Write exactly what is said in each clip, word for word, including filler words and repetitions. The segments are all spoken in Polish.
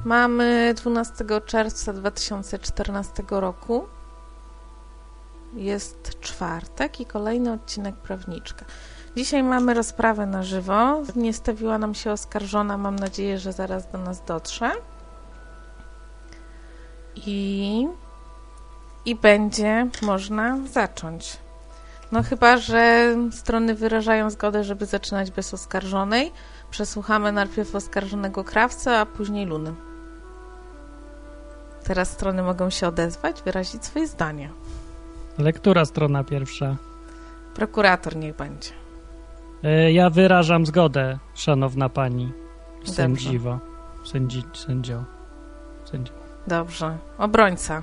Mamy dwunastego czerwca dwa tysiące czternastego roku. Jest czwartek i kolejny odcinek Prawniczka. Dzisiaj mamy rozprawę na żywo. Nie stawiła nam się oskarżona. Mam nadzieję, że zaraz do nas dotrze. I, i będzie można zacząć. No chyba, że strony wyrażają zgodę, żeby zaczynać bez oskarżonej. Przesłuchamy najpierw oskarżonego krawca, a później Luny. Teraz strony mogą się odezwać, wyrazić swoje zdanie. Ale która strona pierwsza? Prokurator niech będzie. Ja wyrażam zgodę, szanowna pani sędziwo. Sędzi, sędzio. Sędzio. Dobrze. Obrońca.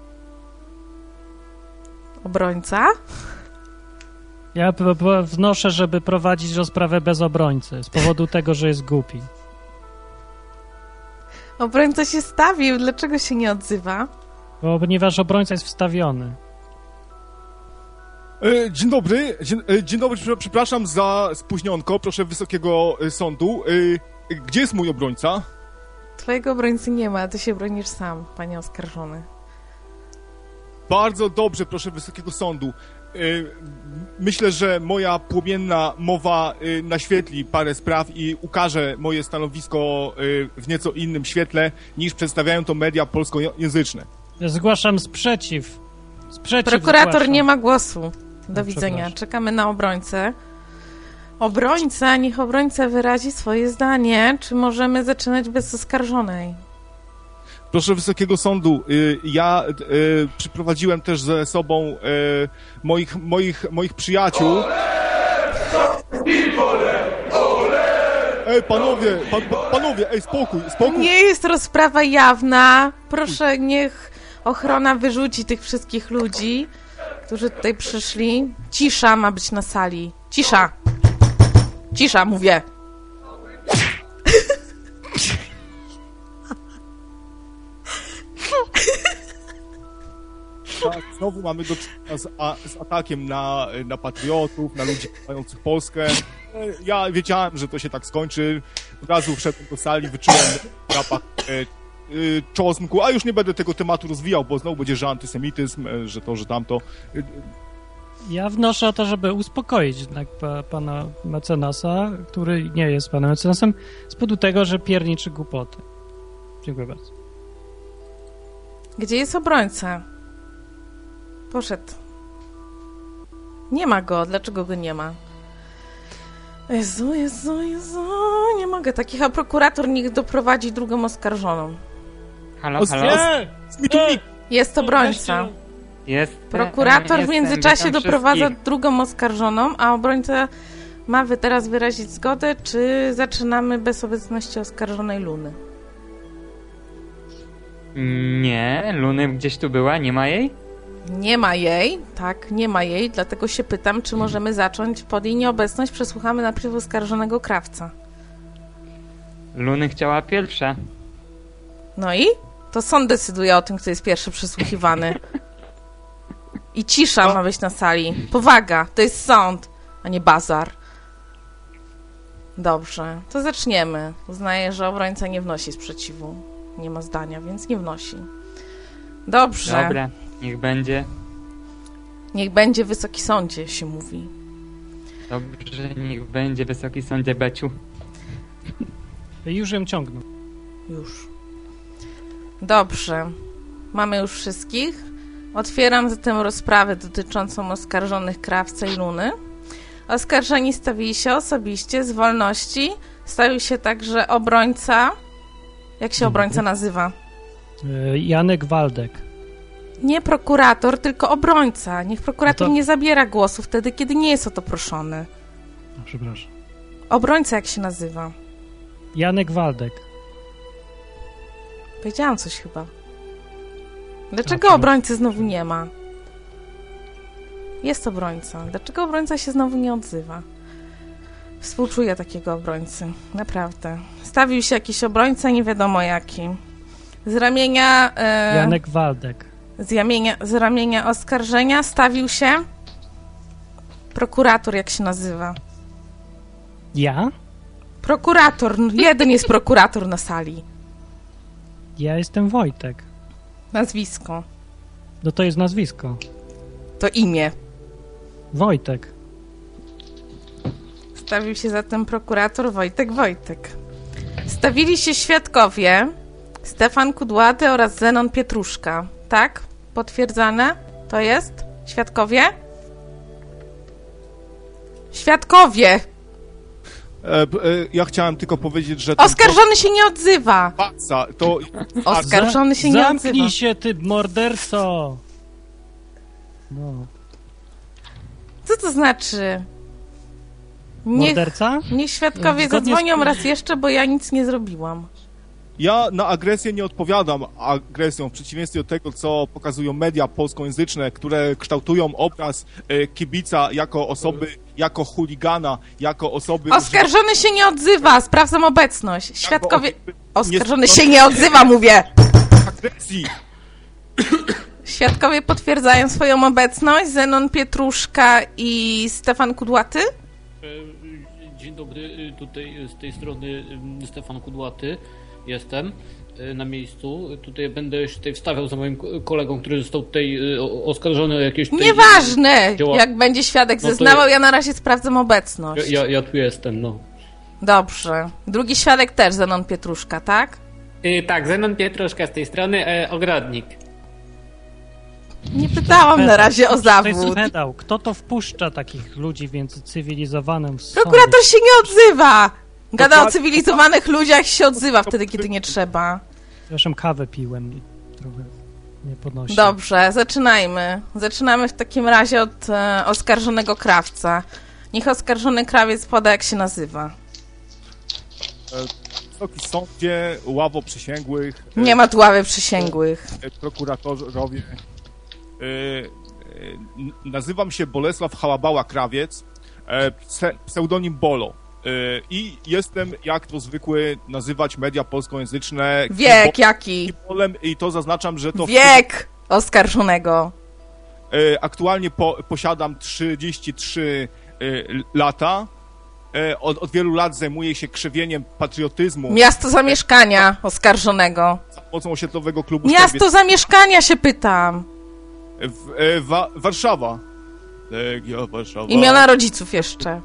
Obrońca? Ja p- p- wnoszę, żeby prowadzić rozprawę bez obrońcy, z powodu tego, że jest głupi. Obrońca się stawił, dlaczego się nie odzywa? Bo, ponieważ obrońca jest wstawiony. E, dzień dobry, dzień, e, dzień dobry, przepraszam za spóźnionko, proszę Wysokiego Sądu. E, gdzie jest mój obrońca? Twojego obrońcy nie ma, ty się bronisz sam, panie oskarżony. Bardzo dobrze, proszę Wysokiego Sądu. E, myślę, że moja płomienna mowa e, naświetli parę spraw i ukaże moje stanowisko e, w nieco innym świetle, niż przedstawiają to media polskojęzyczne. Zgłaszam sprzeciw. Sprzeciw Prokurator zgłaszam. nie ma głosu. Do No, widzenia. Czekamy na obrońcę. Obrońca, niech obrońca wyrazi swoje zdanie. Czy możemy zaczynać bez oskarżonej? Proszę Wysokiego Sądu, y, ja y, przyprowadziłem też ze sobą y, moich, moich, moich przyjaciół. Ej, panowie, pan, panowie, ej, spokój, spokój. Nie jest rozprawa jawna. Proszę, niech ochrona wyrzuci tych wszystkich ludzi, którzy tutaj przyszli. Cisza ma być na sali. Cisza. Cisza, mówię. Tak, znowu mamy do czynienia z, a, z atakiem na, na patriotów, na ludzi kochających Polskę. Ja wiedziałem, że to się tak skończy. Od razu wszedłem do sali, wyczułem zapach e, e, czosnku, a już nie będę tego tematu rozwijał, bo znowu będzie, że antysemityzm, e, że to, że tamto. E, Ja wnoszę o to, żeby uspokoić jednak pa, pana mecenasa, który nie jest panem mecenasem, z powodu tego, że pierniczy głupoty. Dziękuję bardzo. Gdzie jest obrońca? Poszedł. Nie ma go. Dlaczego go nie ma? Jezu, Jezu, Jezu. Nie mogę takich, a prokurator niech doprowadzi drugą oskarżoną. Halo, O, halo? nie! Zmitownik! Jest obrońca. Jest. Prokurator w jestem, międzyczasie witam doprowadza wszystkich. drugą oskarżoną, a obrońca ma wy teraz wyrazić zgodę, czy zaczynamy bez obecności oskarżonej Luny? Nie, Luny gdzieś tu była, nie ma jej? Nie ma jej, tak, nie ma jej, dlatego się pytam, czy możemy zacząć pod jej nieobecność. Przesłuchamy najpierw oskarżonego krawca. Luny chciała pierwsza. No i? To sąd decyduje o tym, kto jest pierwszy przesłuchiwany. I cisza ma być na sali. Powaga, to jest sąd, a nie bazar. Dobrze, to zaczniemy. Uznaję, że obrońca nie wnosi sprzeciwu. Nie ma zdania, więc nie wnosi. Dobrze. Dobra, niech będzie. Niech będzie Wysoki Sądzie, się mówi. Dobrze, niech będzie Wysoki Sądzie, Beciu. Już ją ciągną. Już. Dobrze. Mamy już wszystkich. Otwieram zatem rozprawę dotyczącą oskarżonych krawca i Luny. Oskarżeni stawili się osobiście z wolności. Stawił się także obrońca. Jak się obrońca nazywa? Janek Waldek. Nie prokurator, tylko obrońca. Niech prokurator No to- nie zabiera głosu wtedy, kiedy nie jest o to proszony. O, przepraszam. Obrońca jak się nazywa? Janek Waldek. Powiedziałam coś chyba. Dlaczego A, obrońcy znowu nie ma? Jest obrońca. Dlaczego obrońca się znowu nie odzywa? Współczuję takiego obrońcy. Naprawdę. Stawił się jakiś obrońca, nie wiadomo jaki. Z ramienia... E, Janek Waldek. z, ramienia, z ramienia oskarżenia stawił się... Prokurator, jak się nazywa? Ja? Prokurator. Jeden jest prokurator na sali. Ja jestem Wojtek. Nazwisko. No to jest nazwisko. To imię. Wojtek. Stawił się zatem prokurator Wojtek Wojtek. Stawili się świadkowie Stefan Kudłaty oraz Zenon Pietruszka. Tak? Potwierdzane? To jest? Świadkowie? Świadkowie! E, e, ja chciałem tylko powiedzieć, że... ten Oskarżony się nie odzywa! Paca, to... Oskarżony się nie Zamknij odzywa. się, ty morderco! No. Co to znaczy? Niech, Morderca? niech świadkowie Zgodnie z- zadzwonią raz jeszcze, bo ja nic nie zrobiłam. Ja na agresję nie odpowiadam agresją, w przeciwieństwie do tego, co pokazują media polskojęzyczne, które kształtują obraz e, kibica jako osoby, jako chuligana, jako osoby... Oskarżony się nie odzywa, sprawdzam obecność. Świadkowie... osoby Oskarżony nie- się nie odzywa, mówię! agresji. Świadkowie potwierdzają swoją obecność. Zenon Pietruszka i Stefan Kudłaty. E, Dzień dobry, tutaj z tej strony m, Stefan Kudłaty jestem e, na miejscu. Tutaj będę się tutaj wstawiał za moim ko- kolegą, który został tutaj e, o- oskarżony o jakieś... Tutaj, Nieważne, działa- jak będzie świadek No to zeznawał, ja- ja na razie sprawdzam obecność. Ja, ja, ja tu jestem, no. Dobrze. Drugi świadek też Zenon Pietruszka, tak? Y, tak, Zenon Pietruszka z tej strony, e, ogrodnik. Nie pytałam na razie o To jest zawód. pedał. Kto to wpuszcza takich ludzi w między cywilizowanym sądzie? Prokurator się nie odzywa! Gada o cywilizowanych ludziach, się odzywa wtedy, kiedy nie trzeba. Zresztą kawę piłem i trochę nie podnosi. Dobrze, zaczynajmy. Zaczynamy w takim razie od e, oskarżonego krawca. Niech oskarżony krawiec poda, jak się nazywa. Wysoki sądzie, ławo przysięgłych, e, Nie ma tu ławy przysięgłych. e, prokuratorowie. E, e, n- nazywam się Bolesław Hałabała-Krawiec, e, pse- pseudonim Bolo. E, I jestem, jak to zwykły nazywać media polskojęzyczne, Wiek jaki? Bolem, i to zaznaczam, że to... Wiek oskarżonego. E, Aktualnie po, posiadam trzydzieści trzy e, lata. E, Od, od wielu lat zajmuję się krzewieniem patriotyzmu Miasto zamieszkania oskarżonego. za pomocą osiedlowego klubu Miasto zamieszkania się pytam. w, e, wa, Warszawa. Legia Warszawa. Imiona rodziców jeszcze.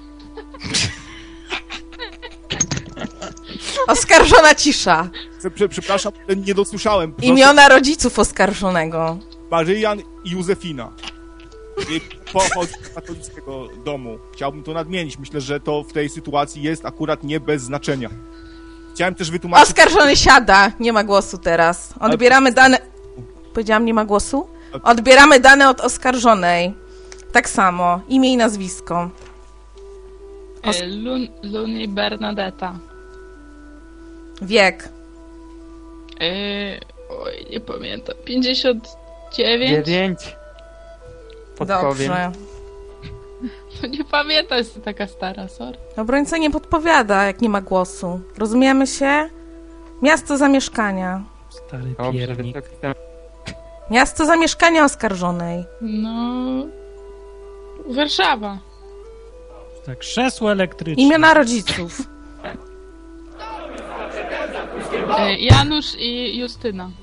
Oskarżona cisza. Prze, prze, przepraszam, nie dosłyszałem. Proszę, Imiona rodziców oskarżonego. Maryjan i Józefina. I pochodzę z katolickiego domu. Chciałbym to nadmienić. Myślę, że to w tej sytuacji jest akurat nie bez znaczenia. Chciałem też wytłumaczyć... Oskarżony siada. Nie ma głosu teraz. Odbieramy dane... Powiedziałam, nie ma głosu? Odbieramy dane od oskarżonej. Tak samo. Imię i nazwisko. E, Lun, Luni Bernadetta. Wiek. E, oj, nie pamiętam. pięćdziesiąt dziewięć? Dziewięć. Podpowiem. Dobrze. No nie pamiętam, jest taka stara, sorry. Obrońca nie podpowiada, jak nie ma głosu. Rozumiemy się? Miasto zamieszkania. Stary Dobrze, piernik. wysoki sąd. Miasto zamieszkania oskarżonej. No... Warszawa. Tak, krzesło elektryczne. Imiona rodziców. E, Janusz i Justyna.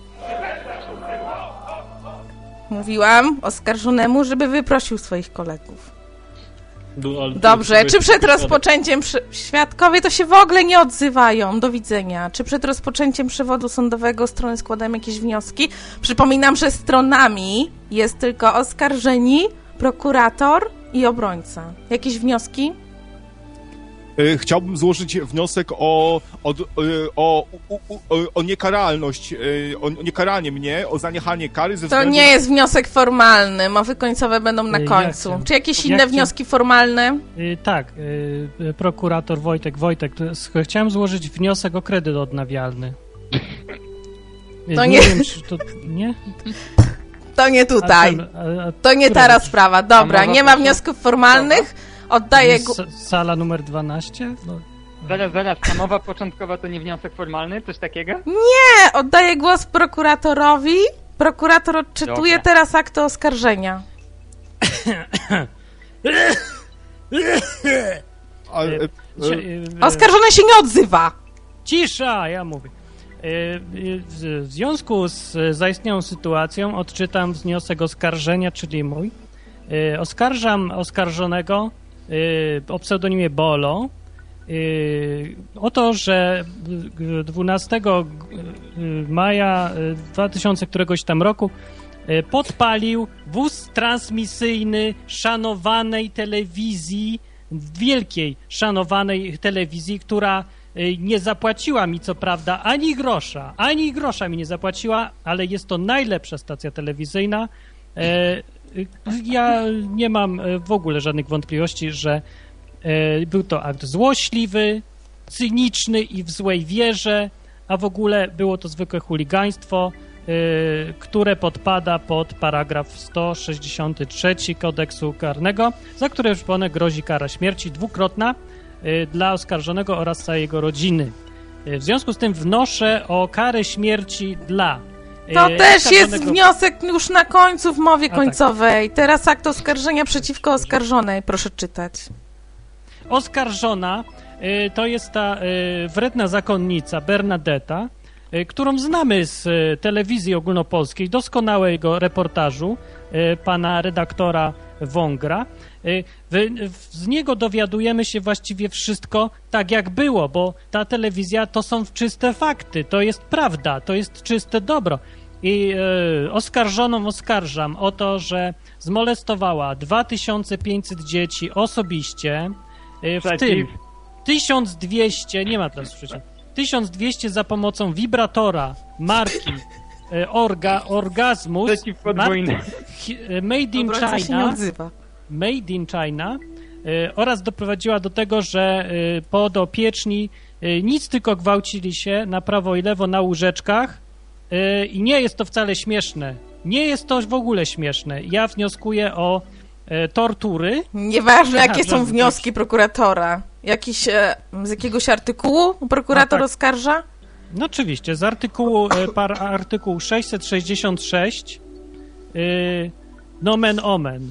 Mówiłam oskarżonemu, żeby wyprosił swoich kolegów. No, ale to Dobrze, jest- czy przed to jest- rozpoczęciem... Przy... Świadkowie to się w ogóle nie odzywają. Do widzenia. Czy przed rozpoczęciem przewodu sądowego strony składają jakieś wnioski? Przypominam, że stronami jest tylko oskarżeni, prokurator i obrońca. Jakieś wnioski? E, Chciałbym złożyć wniosek o, o, o, o, o, o niekaralność, e, o niekaranie mnie, o zaniechanie kary ze To względu nie jest wniosek formalny. Mowy końcowe będą na Y, końcu. jak- Czy jakieś jak inne chciał- wnioski formalne? Y, tak, y, y, prokurator Wojtek Wojtek. to jest- Chciałem złożyć wniosek o kredyt odnawialny. Y, To nie, nie- wiem, czy to... Nie? To nie A tutaj. ten, a- a To nie która ta rzecz? rozprawa. Dobra, A mowa nie ma proszę? wniosków formalnych. Oddaję go... S- Sala numer dwanaście? No, Zaraz, zaraz, ta mowa początkowa to nie wniosek formalny? Coś takiego? Nie, oddaję głos prokuratorowi. Prokurator odczytuje Dobra. teraz akty oskarżenia. A, e, Cie- e, y, Oskarżony się nie odzywa. Cisza, ja mówię. W związku z zaistniałą sytuacją odczytam wniosek oskarżenia, czyli mój. Oskarżam oskarżonego o pseudonimie Bolo o to, że dwunastego maja dwa tysiące któregoś tam roku podpalił wóz transmisyjny szanowanej telewizji, wielkiej szanowanej telewizji, która nie zapłaciła mi co prawda ani grosza, ani grosza mi nie zapłaciła, ale jest to najlepsza stacja telewizyjna. Ja nie mam w ogóle żadnych wątpliwości, że był to akt złośliwy, cyniczny i w złej wierze, a w ogóle było to zwykłe chuligaństwo, które podpada pod paragraf sto sześćdziesiąty trzeci kodeksu karnego, za które przypomnę grozi kara śmierci dwukrotna dla oskarżonego oraz całej jego rodziny. W związku z tym wnoszę o karę śmierci dla To też jest wniosek już na końcu w mowie A, końcowej. Tak. Teraz akt oskarżenia przeciwko oskarżonej. Proszę czytać. Oskarżona y, to jest ta y, wredna zakonnica Bernadetta, y, którą znamy z y, telewizji ogólnopolskiej, doskonałego reportażu y, pana redaktora Wągra. Y, w, w, z niego dowiadujemy się właściwie wszystko tak jak było, bo ta telewizja to są czyste fakty, to jest prawda, to jest czyste dobro. I y, oskarżoną oskarżam o to, że zmolestowała dwa tysiące pięćset dzieci osobiście, w tym tysiąc dwieście, nie ma teraz przecież, tysiąc dwieście za pomocą wibratora marki Orga, Orgasmus marki, Made in China, Made in China oraz doprowadziła do tego, że podopieczni nic tylko gwałcili się na prawo i lewo na łóżeczkach i nie jest to wcale śmieszne. Nie jest to w ogóle śmieszne. Ja wnioskuję o tortury. Nieważne, jakie są wnioski prokuratora. Jakiś, e, z jakiegoś artykułu prokurator tak. oskarża? No oczywiście, z artykułu, par, artykuł sześćset sześćdziesiąt sześć y, nomen omen.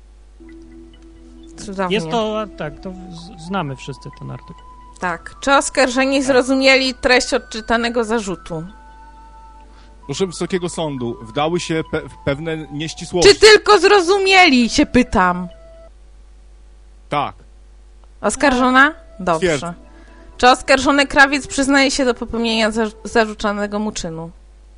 Cudownie. Jest to, tak, to znamy wszyscy ten artykuł. Tak. Czy oskarżeni tak. zrozumieli treść odczytanego zarzutu? Proszę Wysokiego Sądu, wdały się pe pewne nieścisłości. Czy tylko zrozumieli, się pytam? Tak. Oskarżona? Dobrze. Twierdzę. Czy oskarżony krawiec przyznaje się do popełnienia za zarzucanego mu czynu?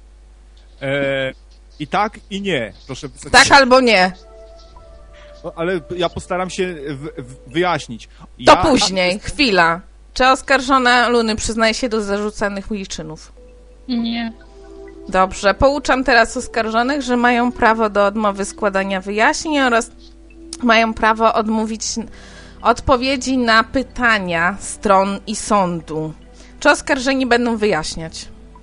E, I tak, i nie, proszę Wysokiego. Tak albo nie? No, ale ja postaram się w, w wyjaśnić. To ja... później, chwila. Czy oskarżona Luny przyznaje się do zarzucanych jej czynów? Nie. Dobrze, pouczam teraz oskarżonych, że mają prawo do odmowy składania wyjaśnień oraz mają prawo odmówić odpowiedzi na pytania stron i sądu. Czy oskarżeni będą wyjaśniać?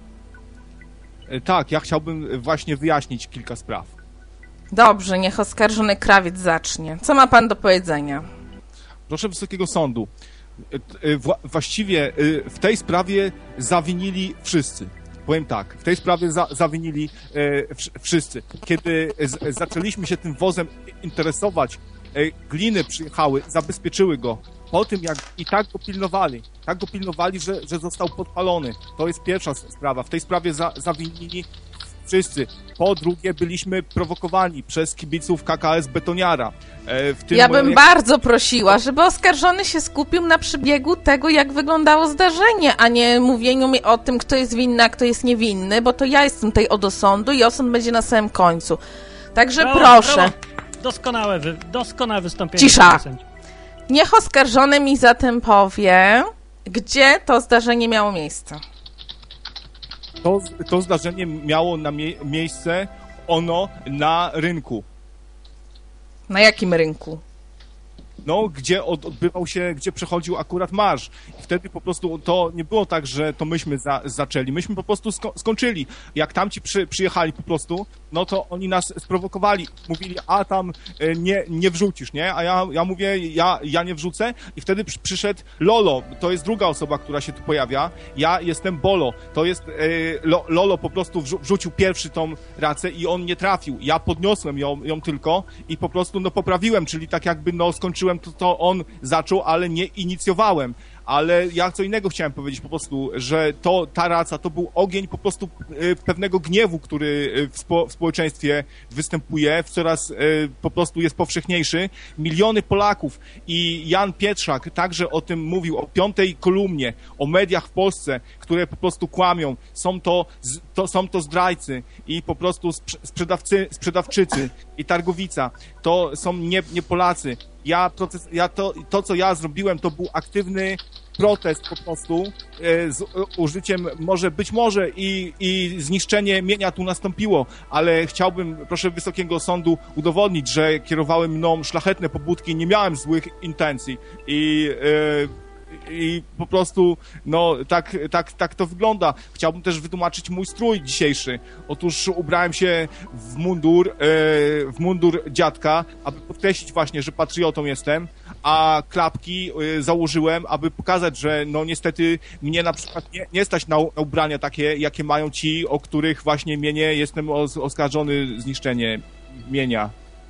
Tak, ja chciałbym właśnie wyjaśnić kilka spraw. Dobrze, niech oskarżony krawiec zacznie. Co ma pan do powiedzenia? Proszę Wysokiego Sądu, wła właściwie w tej sprawie zawinili wszyscy. Powiem tak, w tej sprawie za, zawinili e, wszyscy. Kiedy z, zaczęliśmy się tym wozem interesować, e, gliny przyjechały, zabezpieczyły go. Po tym, jak i tak go pilnowali, tak go pilnowali, że, że został podpalony. To jest pierwsza sprawa. W tej sprawie za, zawinili wszyscy. Po drugie, byliśmy prowokowani przez kibiców K K S Betoniara. E, w tym ja bym moje... bardzo prosiła, żeby oskarżony się skupił na przebiegu tego, jak wyglądało zdarzenie, a nie mówieniu mi o tym, kto jest winny, a kto jest niewinny, bo to ja jestem tutaj od osądu i osąd będzie na samym końcu. Także brawo, proszę. Brawo. Doskonałe, wy, doskonałe wystąpienie. Cisza. Niech oskarżony mi zatem powie, gdzie to zdarzenie miało miejsce. To, to zdarzenie miało na mie miejsce ono na rynku. Na jakim rynku? No, gdzie od, odbywał się, gdzie przechodził akurat marsz. I wtedy po prostu to nie było tak, że to myśmy za, zaczęli. Myśmy po prostu sko skończyli. Jak tamci przy, przyjechali po prostu, no to oni nas sprowokowali. Mówili, a tam e, nie, nie wrzucisz, nie? A ja, ja mówię, ja, ja nie wrzucę. I wtedy przy, przyszedł Lolo. To jest druga osoba, która się tu pojawia. Ja jestem Bolo. To jest e, Lo, Lolo po prostu wrzu wrzucił pierwszy tą racę i on nie trafił. Ja podniosłem ją, ją tylko i po prostu no poprawiłem, czyli tak jakby no skończyłem to, to on zaczął, ale nie inicjowałem. ale ja co innego chciałem powiedzieć po prostu, że to, ta raca to był ogień po prostu y, pewnego gniewu, który w, spo, w społeczeństwie występuje, w coraz y, po prostu jest powszechniejszy. Miliony Polaków i Jan Pietrzak także o tym mówił, o piątej kolumnie, o mediach w Polsce, które po prostu kłamią. Są to, to, są to zdrajcy i po prostu sprzedawcy, sprzedawczycy i Targowica. To są nie, nie Polacy. Ja, proces, ja to, to, co ja zrobiłem, to był aktywny protest po prostu e, z użyciem, może być może i, i zniszczenie mienia tu nastąpiło, ale chciałbym, proszę Wysokiego Sądu, udowodnić, że kierowały mną szlachetne pobudki, nie miałem złych intencji i e, i po prostu, no, tak, tak, tak to wygląda. Chciałbym też wytłumaczyć mój strój dzisiejszy. Otóż ubrałem się w mundur, e, w mundur dziadka, aby podkreślić właśnie, że patriotą jestem, a klapki e, założyłem, aby pokazać, że no niestety mnie na przykład nie, nie stać na, na ubrania takie, jakie mają ci, o których właśnie mienie jestem os, oskarżony zniszczenie mienia.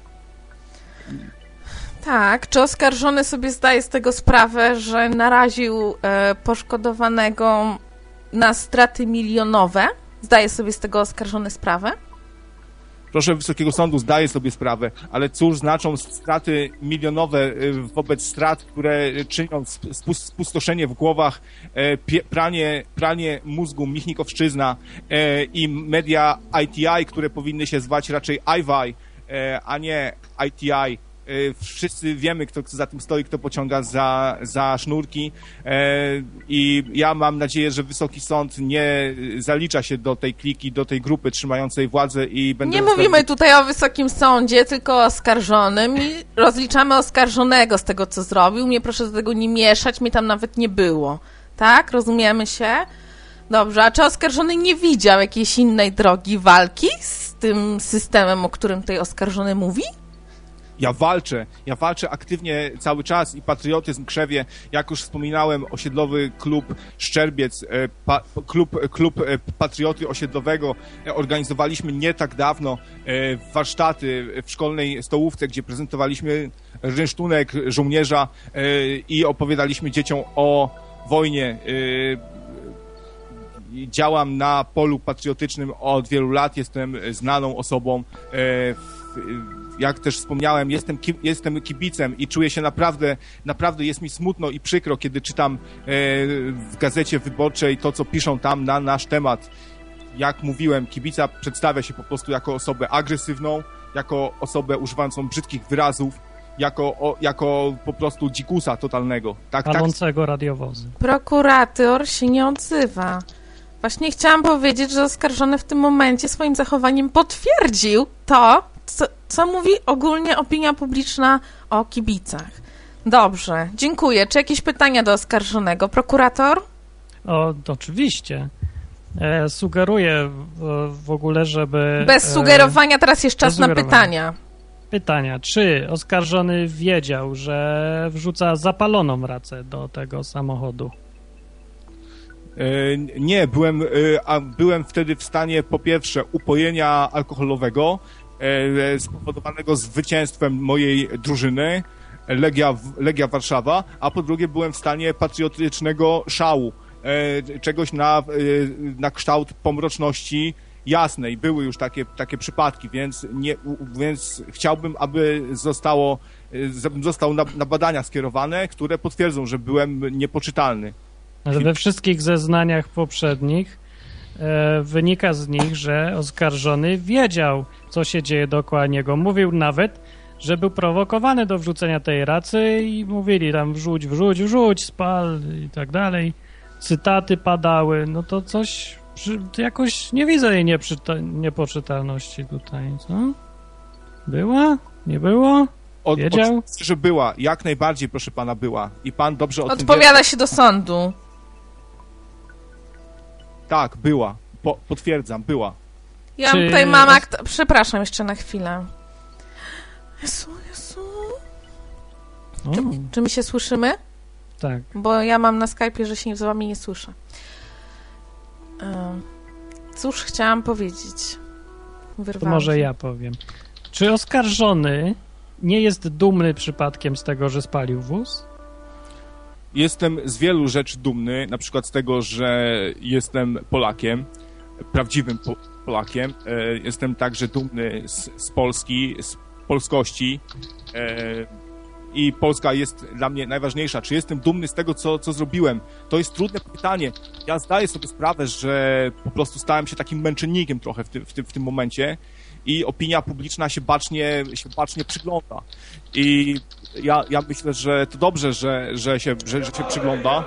Tak, czy oskarżony sobie zdaje z tego sprawę, że naraził e, poszkodowanego na straty milionowe? Zdaje sobie z tego oskarżony sprawę? Proszę Wysokiego Sądu, zdaję sobie sprawę, ale cóż znaczą straty milionowe wobec strat, które czynią spustoszenie w głowach, pranie, pranie mózgu Michnikowszczyzna i media I T I, które powinny się zwać raczej I W I, a nie I T I. Wszyscy wiemy, kto za tym stoi, kto pociąga za, za sznurki i ja mam nadzieję, że Wysoki Sąd nie zalicza się do tej kliki, do tej grupy trzymającej władzę i będę... Nie mówimy tutaj o Wysokim Sądzie, tylko o oskarżonym i rozliczamy oskarżonego z tego, co zrobił. Mnie proszę do tego nie mieszać, mnie tam nawet nie było. Tak? Rozumiemy się? Dobrze, a czy oskarżony nie widział jakiejś innej drogi walki z tym systemem, o którym tutaj oskarżony mówi? Ja walczę, ja walczę aktywnie cały czas i patriotyzm krzewie, jak już wspominałem, osiedlowy klub Szczerbiec, pa, klub, klub patrioty osiedlowego organizowaliśmy nie tak dawno warsztaty w szkolnej stołówce, gdzie prezentowaliśmy rynsztunek żołnierza i opowiadaliśmy dzieciom o wojnie. Działam na polu patriotycznym od wielu lat, jestem znaną osobą. Jak też wspomniałem, jestem, jestem kibicem i czuję się naprawdę, naprawdę jest mi smutno i przykro, kiedy czytam w Gazecie Wyborczej to, co piszą tam na nasz temat. Jak mówiłem, kibica przedstawia się po prostu jako osobę agresywną, jako osobę używającą brzydkich wyrazów, jako, o, jako po prostu dzikusa totalnego. Tak, palącego tak... radiowozy. Prokurator się nie odzywa. Właśnie chciałam powiedzieć, że oskarżony w tym momencie swoim zachowaniem potwierdził to, co, co mówi ogólnie opinia publiczna o kibicach. Dobrze, dziękuję. Czy jakieś pytania do oskarżonego? Prokurator? O, oczywiście. E, sugeruję w, w ogóle, żeby... Bez sugerowania, teraz jest czas na pytania. Pytania. Czy oskarżony wiedział, że wrzuca zapaloną racę do tego samochodu? Nie, byłem, a byłem wtedy w stanie po pierwsze upojenia alkoholowego spowodowanego zwycięstwem mojej drużyny Legia, Legia Warszawa, a po drugie byłem w stanie patriotycznego szału, czegoś na, na kształt pomroczności jasnej. Były już takie, takie przypadki, więc, nie, więc chciałbym, aby zostało, został na, na badania skierowane, które potwierdzą, że byłem niepoczytalny. Ale we wszystkich zeznaniach poprzednich e, wynika z nich, że oskarżony wiedział, co się dzieje dookoła niego. Mówił nawet, że był prowokowany do wrzucenia tej racy i mówili tam wrzuć, wrzuć, wrzuć, spal i tak dalej. Cytaty padały. No to coś, przy, to jakoś nie widzę jej nieprzyta, niepoczytalności tutaj, co? Była? Nie było? Od, Wiedział? Oczywiście, że była. Jak najbardziej, proszę pana, była. I pan dobrze o tym wie. Odpowiada się do sądu. Tak, była. Po, potwierdzam, była. Ja Czy... tutaj mam akt... Przepraszam jeszcze na chwilę. Jezu, Jezu. Czy, czy my się słyszymy? Tak. Bo ja mam na Skype'ie, że się z wami nie słyszę. Cóż chciałam powiedzieć? To może ja powiem. Czy oskarżony nie jest dumny przypadkiem z tego, że spalił wóz? Jestem z wielu rzeczy dumny, na przykład z tego, że jestem Polakiem, prawdziwym po Polakiem. E, jestem także dumny z, z Polski, z polskości. E, I Polska jest dla mnie najważniejsza. Czy jestem dumny z tego, co, co zrobiłem? To jest trudne pytanie. Ja zdaję sobie sprawę, że po prostu stałem się takim męczennikiem trochę w, ty, w, ty, w tym momencie i opinia publiczna się bacznie, się bacznie przygląda. I ja, ja myślę, że to dobrze, że, że, się, że, że się przygląda.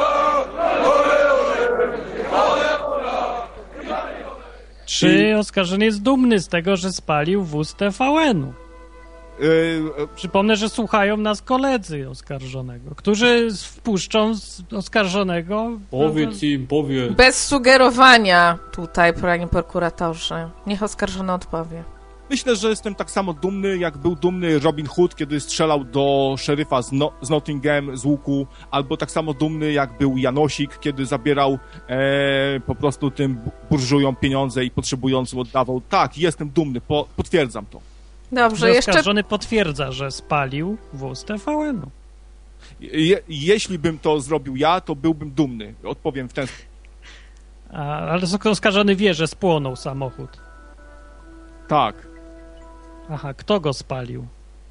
Czy oskarżony jest dumny z tego, że spalił wóz T V N-u? Yy, Przypomnę, że słuchają nas koledzy oskarżonego, którzy wpuszczą oskarżonego... Powiedz im, powiedz. Bez sugerowania tutaj, panie prokuratorze. Niech oskarżony odpowie. Myślę, że jestem tak samo dumny, jak był dumny Robin Hood, kiedy strzelał do szeryfa z, no, z Nottingham z łuku, albo tak samo dumny, jak był Janosik, kiedy zabierał e, po prostu tym burżujom pieniądze i potrzebującym oddawał. Tak, jestem dumny, po, potwierdzam to. Dobrze, jeszcze... Oskarżony potwierdza, że spalił wóz T V N-u. Je, jeśli bym to zrobił ja, to byłbym dumny. Odpowiem w ten sposób. A, ale oskarżony wie, że spłonął samochód. Tak. Aha, kto go spalił?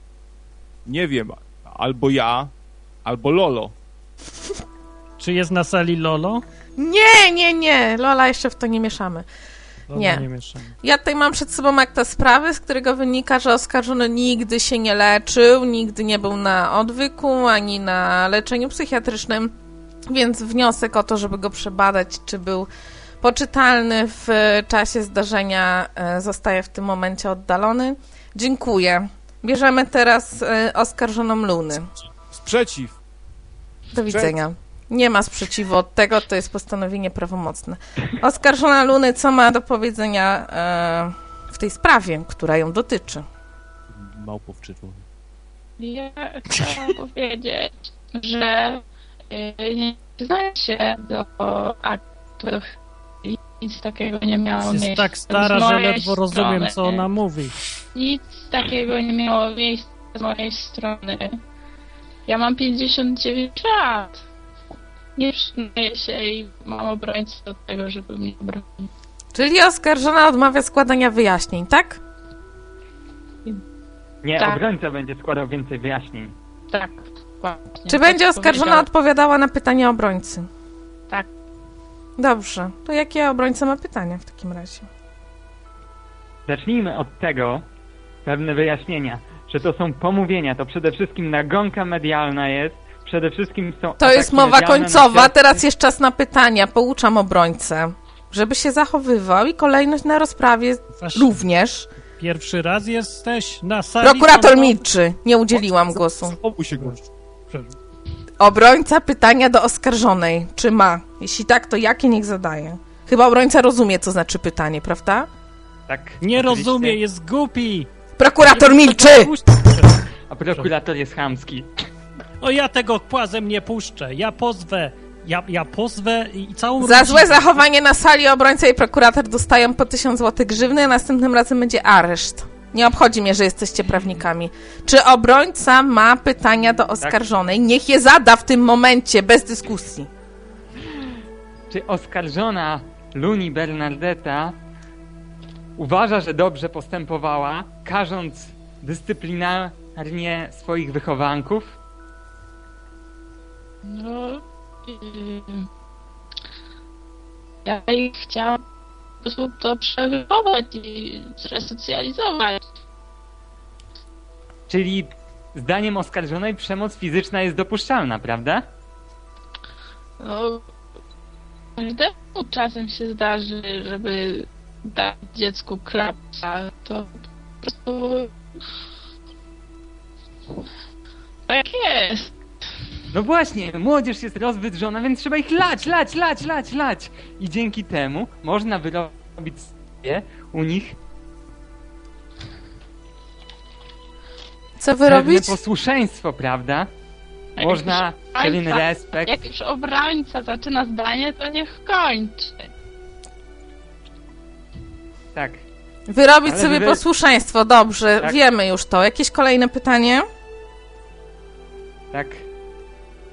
Nie wiem. Albo ja, albo Lolo. Czy jest na sali Lolo? Nie, nie, nie. Lola, jeszcze w to nie mieszamy. Lolo Nie. nie mieszamy. Ja tutaj mam przed sobą akta sprawy, z którego wynika, że oskarżony nigdy się nie leczył, nigdy nie był na odwyku, ani na leczeniu psychiatrycznym, więc wniosek o to, żeby go przebadać, czy był poczytalny w czasie zdarzenia, zostaje w tym momencie oddalony. Dziękuję. Bierzemy teraz oskarżoną Luny. Sprzeciw. Do widzenia. Nie ma sprzeciwu od tego, to jest postanowienie prawomocne. Oskarżona Luny, co ma do powiedzenia e, w tej sprawie, która ją dotyczy? Małpo w czerwonym. Ja chciałam powiedzieć, że y, nie przyznaję się do aktu, nic takiego nie miało Jest miejsca. tak stara, z że mojej ledwo rozumiem, strony. co ona mówi. Nic takiego nie miało miejsca z mojej strony. Ja mam pięćdziesiąt dziewięć lat. Nie przyznaję się i mam obrońcę do tego, żeby mnie bronić. Czyli oskarżona odmawia składania wyjaśnień, tak? Nie, Tak. obrońca będzie składał więcej wyjaśnień. Tak, właśnie. Czy tak będzie oskarżona powiedziała. odpowiadała na pytania obrońcy? Tak. Dobrze. To jakie obrońca ma pytania w takim razie? Zacznijmy od tego, pewne wyjaśnienia, że to są pomówienia, to przede wszystkim nagonka medialna jest, przede wszystkim są To jest ataki mowa medialne na końcowa, świat- teraz jest czas na pytania. Pouczam obrońcę, żeby się zachowywał i kolejność na rozprawie Właśnie również. Pierwszy raz jesteś na sali... Prokurator sądowej. milczy. Nie udzieliłam głosu. Zachowuj się gość. Obrońca pytania do oskarżonej. Czy ma? Jeśli tak, to jakie niech zadaje? Chyba obrońca rozumie, co znaczy pytanie, prawda? Tak, Nie oczywiście. rozumie, jest głupi! Prokurator milczy! A prokurator jest chamski. O, ja tego płazem nie puszczę. Ja pozwę. Ja, ja pozwę i całą Za rodzinę. złe zachowanie na sali obrońca i prokurator dostają po tysiąc złotych grzywny, a następnym razem będzie areszt. Nie obchodzi mnie, że jesteście prawnikami. Czy obrońca ma pytania do oskarżonej? Niech je zada w tym momencie, bez dyskusji. Czy oskarżona Luni Bernardetta uważa, że dobrze postępowała, karząc dyscyplinarnie swoich wychowanków? No... Yy, ja ich chciałam po prostu to przewychować i zresocjalizować. Czyli zdaniem oskarżonej przemoc fizyczna jest dopuszczalna, prawda? No... Każdemu czasem się zdarzy, żeby dać dziecku klapsa, to po prostu... Tak jest. No właśnie, młodzież jest rozwydrzona, więc trzeba ich lać, lać, lać, lać, lać. I dzięki temu można wyrobić sobie u nich Co wy pewne robić? posłuszeństwo, prawda? Jak Można już pewien obrońca- respekt. Jak już obrońca zaczyna zdanie, to niech kończy. Tak. Wyrobić Ale sobie wy- posłuszeństwo, dobrze, Tak. wiemy już to. Jakieś kolejne pytanie? Tak.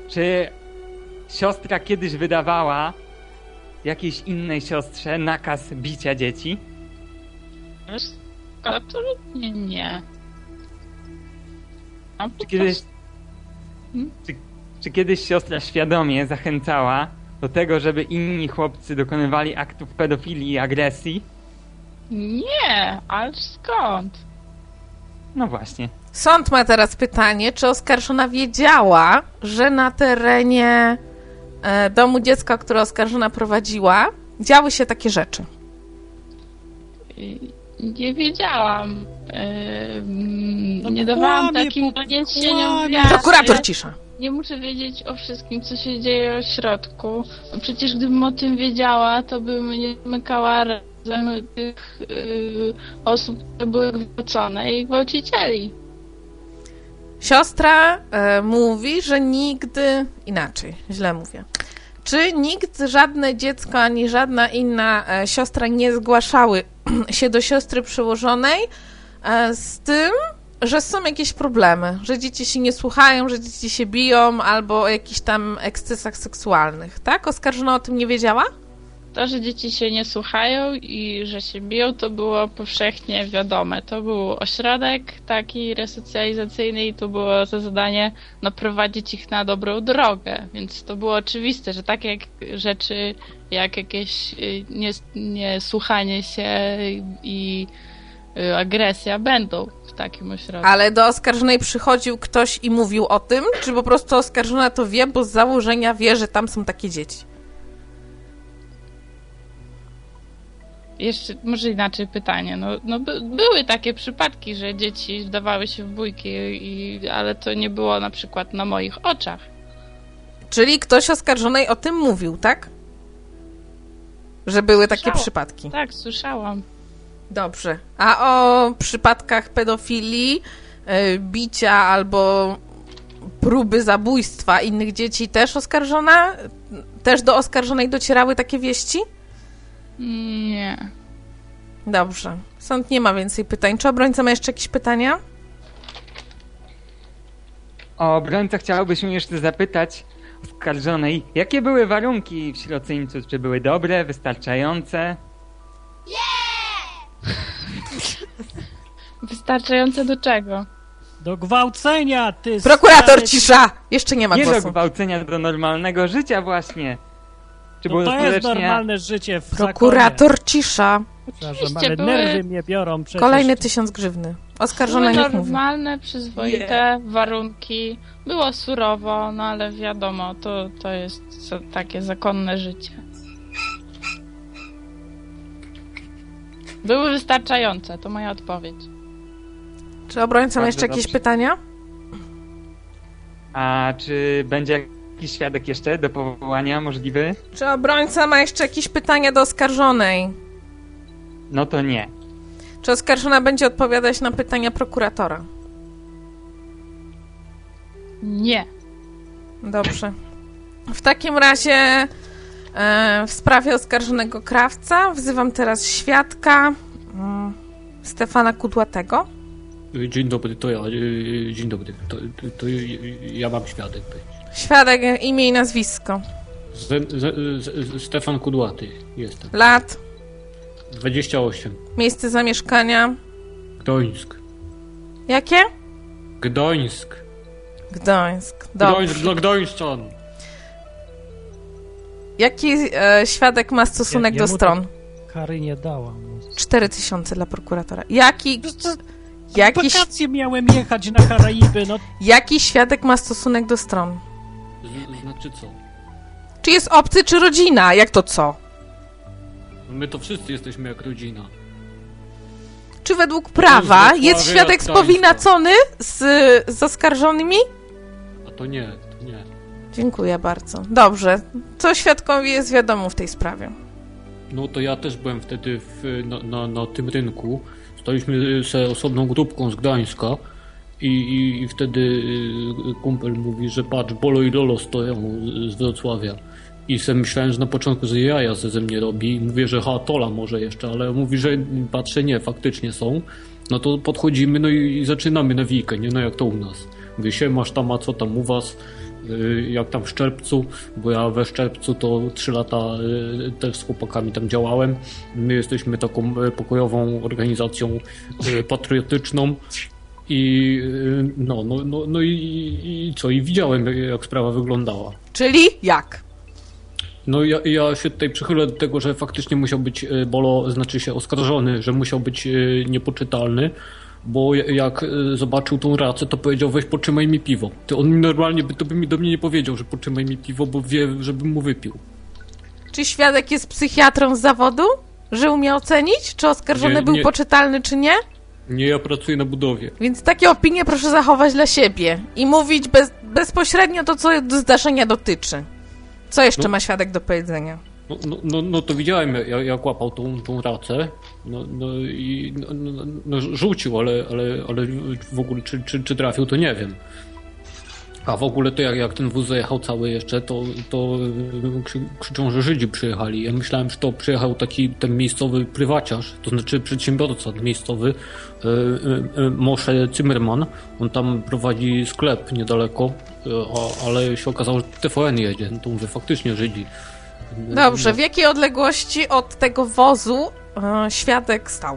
czy siostra kiedyś wydawała jakiejś innej siostrze nakaz bicia dzieci? Absolutnie nie. A Czy kiedyś, czy, czy kiedyś siostra świadomie zachęcała do tego, żeby inni chłopcy dokonywali aktów pedofilii i agresji? Nie, ale skąd? No właśnie. Sąd ma teraz pytanie, czy oskarżona wiedziała, że na terenie e, domu dziecka, które oskarżona prowadziła, działy się takie rzeczy? Nie wiedziałam. Yy, No nie dawałam kłamie, takim po- doniesieniom kłamie. wiary. Prokurator, cisza. Nie muszę wiedzieć o wszystkim, co się dzieje w środku. No przecież gdybym o tym wiedziała, to bym nie zamykała razem tych yy, osób, które były gwałcone i gwałcicieli. Siostra e, mówi, że nigdy... Inaczej, źle mówię. Czy nikt, żadne dziecko, ani żadna inna e, siostra nie zgłaszały się do siostry przełożonej e, z tym, że są jakieś problemy, że dzieci się nie słuchają, że dzieci się biją albo o jakichś tam ekscesach seksualnych, tak? Oskarżona o tym nie wiedziała? To, że dzieci się nie słuchają i że się biją, to było powszechnie wiadome. To był ośrodek taki resocjalizacyjny i to było za zadanie naprowadzić ich na dobrą drogę. Więc to było oczywiste, że takie rzeczy jak jakieś niesłuchanie się i agresja będą w takim ośrodku. Ale do oskarżonej przychodził ktoś i mówił o tym, czy po prostu oskarżona to wie, bo z założenia wie, że tam są takie dzieci? Jeszcze może inaczej pytanie. No, no by, były takie przypadki, że dzieci wdawały się w bójki, i, ale to nie było na przykład na moich oczach. Czyli ktoś oskarżonej o tym mówił, tak? Że były takie Słyszałam. przypadki. Tak, słyszałam. Dobrze. A o przypadkach pedofilii, y, bicia albo próby zabójstwa innych dzieci też oskarżona? Też do oskarżonej docierały takie wieści? Nie. Dobrze. Sąd nie ma więcej pytań. Czy obrońca ma jeszcze jakieś pytania? O obrońca chciałoby się jeszcze zapytać oskarżonej, jakie były warunki w sierocińcu? Czy były dobre, wystarczające? Wystarczające do czego? Do gwałcenia, ty Prokurator, stary- cisza! Jeszcze nie ma Nie do głosu. gwałcenia, do normalnego życia właśnie. Czy No było to jest dostatecznie... normalne życie w Prokurator, cisza. Przepraszam, Oczywiście ale były- nerwy mnie biorą przecież. Kolejny tysiąc grzywny. Oskarżona Były niech mówi. normalne, przyzwoite warunki. Było surowo, no ale wiadomo, to, to jest za- takie zakonne życie. Były wystarczające, to moja odpowiedź. Czy obrońca ma Bardzo jeszcze jakieś dobrze. pytania? A czy będzie jakiś świadek jeszcze do powołania możliwy? Czy obrońca ma jeszcze jakieś pytania do oskarżonej? No to nie. Czy oskarżona będzie odpowiadać na pytania prokuratora? Nie. Dobrze. W takim razie e, w sprawie oskarżonego krawca wzywam teraz świadka mm, Stefana Kudłatego. Dzień dobry, to ja. y, Dzień dobry. To, to, to ja mam świadek być. Świadek, imię i nazwisko. Z, z, z, Stefan Kudłaty jestem. Lat, dwadzieścia osiem. miejsce zamieszkania. Gdańsk. Jakie? Gdańsk. Gdańsk. Gdańsk Dobrze. dla Gdańszczan. Jaki e, świadek ma stosunek Ja- do jemu stron? Kary nie dała mu. cztery tysiące dla prokuratora. Jaki, To, to, jakiś, wakacje miałem jechać na Karaiby, no jaki świadek ma stosunek do stron? Z, znaczy co? Czy jest obcy, czy rodzina? Jak to co? My to wszyscy jesteśmy jak rodzina. Czy według prawa Wrocławia, jest świadek Gdańska. spowinacony z, z oskarżonymi? A to nie, to nie. Dziękuję bardzo. Dobrze. Co świadkowi jest wiadomo w tej sprawie? No to ja też byłem wtedy w, na, na, na tym rynku. Staliśmy se osobną grupką z Gdańska i, i, i wtedy y, kumpel mówi, że patrz, Bolo i Lolo stoją z Wrocławia. I sobie myślałem, że na początku, że jaja ze, ze mnie robi. I mówię, że ha, Tola może jeszcze, ale mówi, że patrzę, nie, faktycznie są. No to podchodzimy, no i, i zaczynamy nawijkę, nie? No jak to u nas. Mówię, siemasz tam, a co tam u was? jak tam w Szczerbcu, bo ja we Szczerbcu to trzy lata też z chłopakami tam działałem. My jesteśmy taką pokojową organizacją patriotyczną i no, no, no, no i, i co? I widziałem, jak sprawa wyglądała. Czyli jak? No ja, ja się tutaj przychylę do tego, że faktycznie musiał być Bolo, znaczy się oskarżony, że musiał być niepoczytalny, bo jak zobaczył tą racę, to powiedział: weź potrzymaj mi piwo. To on mi normalnie by, to by mi do mnie nie powiedział, że potrzymaj mi piwo, bo wie, żebym mu wypił. Czy świadek jest psychiatrą z zawodu? Że umie ocenić, czy oskarżony nie, był nie. poczytalny, czy nie? Nie, ja pracuję na budowie. Więc takie opinie proszę zachować dla siebie i mówić bez, bezpośrednio to, co zdarzenia dotyczy. Co jeszcze no. ma świadek do powiedzenia? No, no, no, no to widziałem, jak, jak łapał tą, tą racę, no, no i no, no, no, rzucił, ale, ale, ale w ogóle czy, czy, czy trafił, to nie wiem. A w ogóle to jak, jak ten wóz zajechał cały jeszcze, to, to krzy, krzyczą, że Żydzi przyjechali. Ja myślałem, że to przyjechał taki ten miejscowy prywaciarz, to znaczy przedsiębiorca miejscowy, e, e, Moshe Zimmerman. On tam prowadzi sklep niedaleko, e, a, ale się okazało, że T V N jedzie. No to mówię, faktycznie Żydzi. Dobrze, w jakiej odległości od tego wozu e, świadek stał?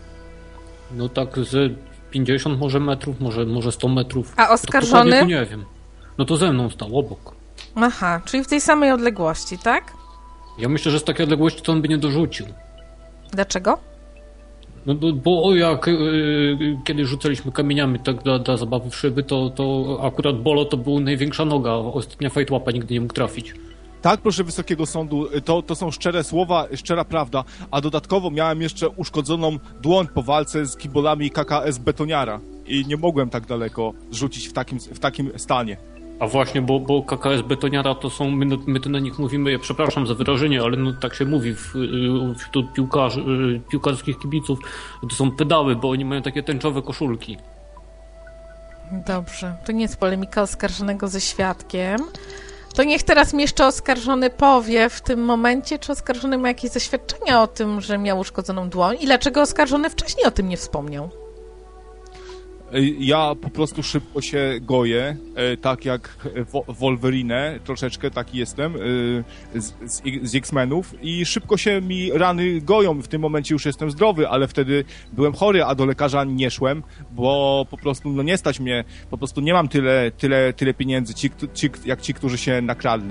No tak z pięćdziesiąt może metrów, może, może sto metrów. A oskarżony? To nie wiem. No to ze mną stał, obok. Aha, czyli w tej samej odległości, tak? Ja myślę, że z takiej odległości to on by nie dorzucił. Dlaczego? No bo jak yy, kiedy rzucaliśmy kamieniami tak dla, dla zabawy w szyby, to, to akurat Bolo to był największa noga. Ostatnia fajtłapa nigdy nie mógł trafić. Tak, proszę Wysokiego Sądu, to, to są szczere słowa, szczera prawda, a dodatkowo miałem jeszcze uszkodzoną dłoń po walce z kibolami K K S Betoniara i nie mogłem tak daleko rzucić w takim, w takim stanie. A właśnie, bo, bo K K S Betoniara to są, my, my to na nich mówimy, ja przepraszam za wyrażenie, ale no tak się mówi w, wśród piłkarzy, piłkarskich kibiców, to są pedały, bo oni mają takie tęczowe koszulki. Dobrze, to nie jest polemika oskarżonego ze świadkiem. To niech teraz mi jeszcze oskarżony powie w tym momencie, czy oskarżony ma jakieś zaświadczenia o tym, że miał uszkodzoną dłoń i dlaczego oskarżony wcześniej o tym nie wspomniał. Ja po prostu szybko się goję, tak jak Wolverine, troszeczkę taki jestem, z, z, z X-Menów i szybko się mi rany goją, w tym momencie już jestem zdrowy, ale wtedy byłem chory, a do lekarza nie szłem, bo po prostu no nie stać mnie, po prostu nie mam tyle, tyle, tyle pieniędzy, ci, ci, jak ci, którzy się nakradli.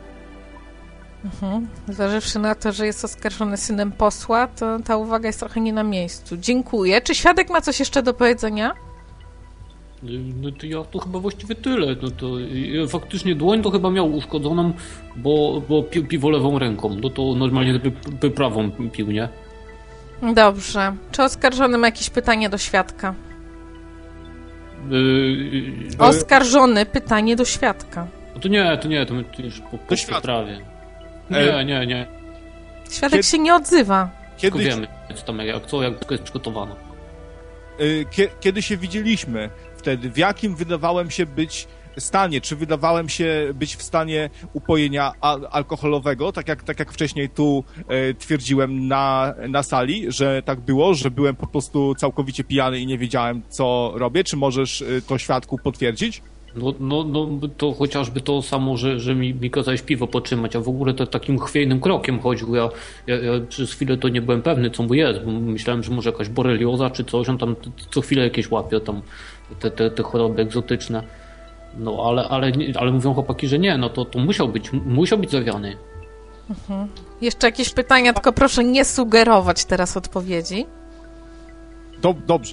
Mhm. Zważywszy na to, że jest oskarżony synem posła, to ta uwaga jest trochę nie na miejscu. Dziękuję. Czy świadek ma coś jeszcze do powiedzenia? No to ja to chyba właściwie tyle. No to ja faktycznie dłoń to chyba miał uszkodzoną, bo, bo pił piwo lewą ręką. No to normalnie by, by prawą pił, nie? Dobrze. Czy oskarżony ma jakieś pytanie do świadka? Yy, Oskarżony pytanie do świadka. No to nie, to nie, to my to już po, po sprawie. Nie, nie, nie. Świadek Kiedy... się nie odzywa. Kiedy... wiemy, co tam, jak, co, jak to jest przygotowane. Kiedy się widzieliśmy wtedy, w jakim wydawałem się być stanie? Czy wydawałem się być w stanie upojenia al- alkoholowego, tak jak, tak jak wcześniej tu e, twierdziłem na, na sali, że tak było, że byłem po prostu całkowicie pijany i nie wiedziałem, co robię? Czy możesz e, to świadku potwierdzić? No, no, no to chociażby to samo, że, że mi, mi kazałeś piwo potrzymać, a w ogóle to takim chwiejnym krokiem chodził. Ja, ja, ja przez chwilę to nie byłem pewny, co mu jest, bo myślałem, że może jakaś borelioza czy coś, on tam co chwilę jakieś łapie tam te, te, te choroby egzotyczne. No ale, ale, ale mówią chłopaki, że nie, no to, to musiał być, musiał być zawiany. Mhm. Jeszcze jakieś pytania, tylko proszę nie sugerować teraz odpowiedzi. Do, dobrze.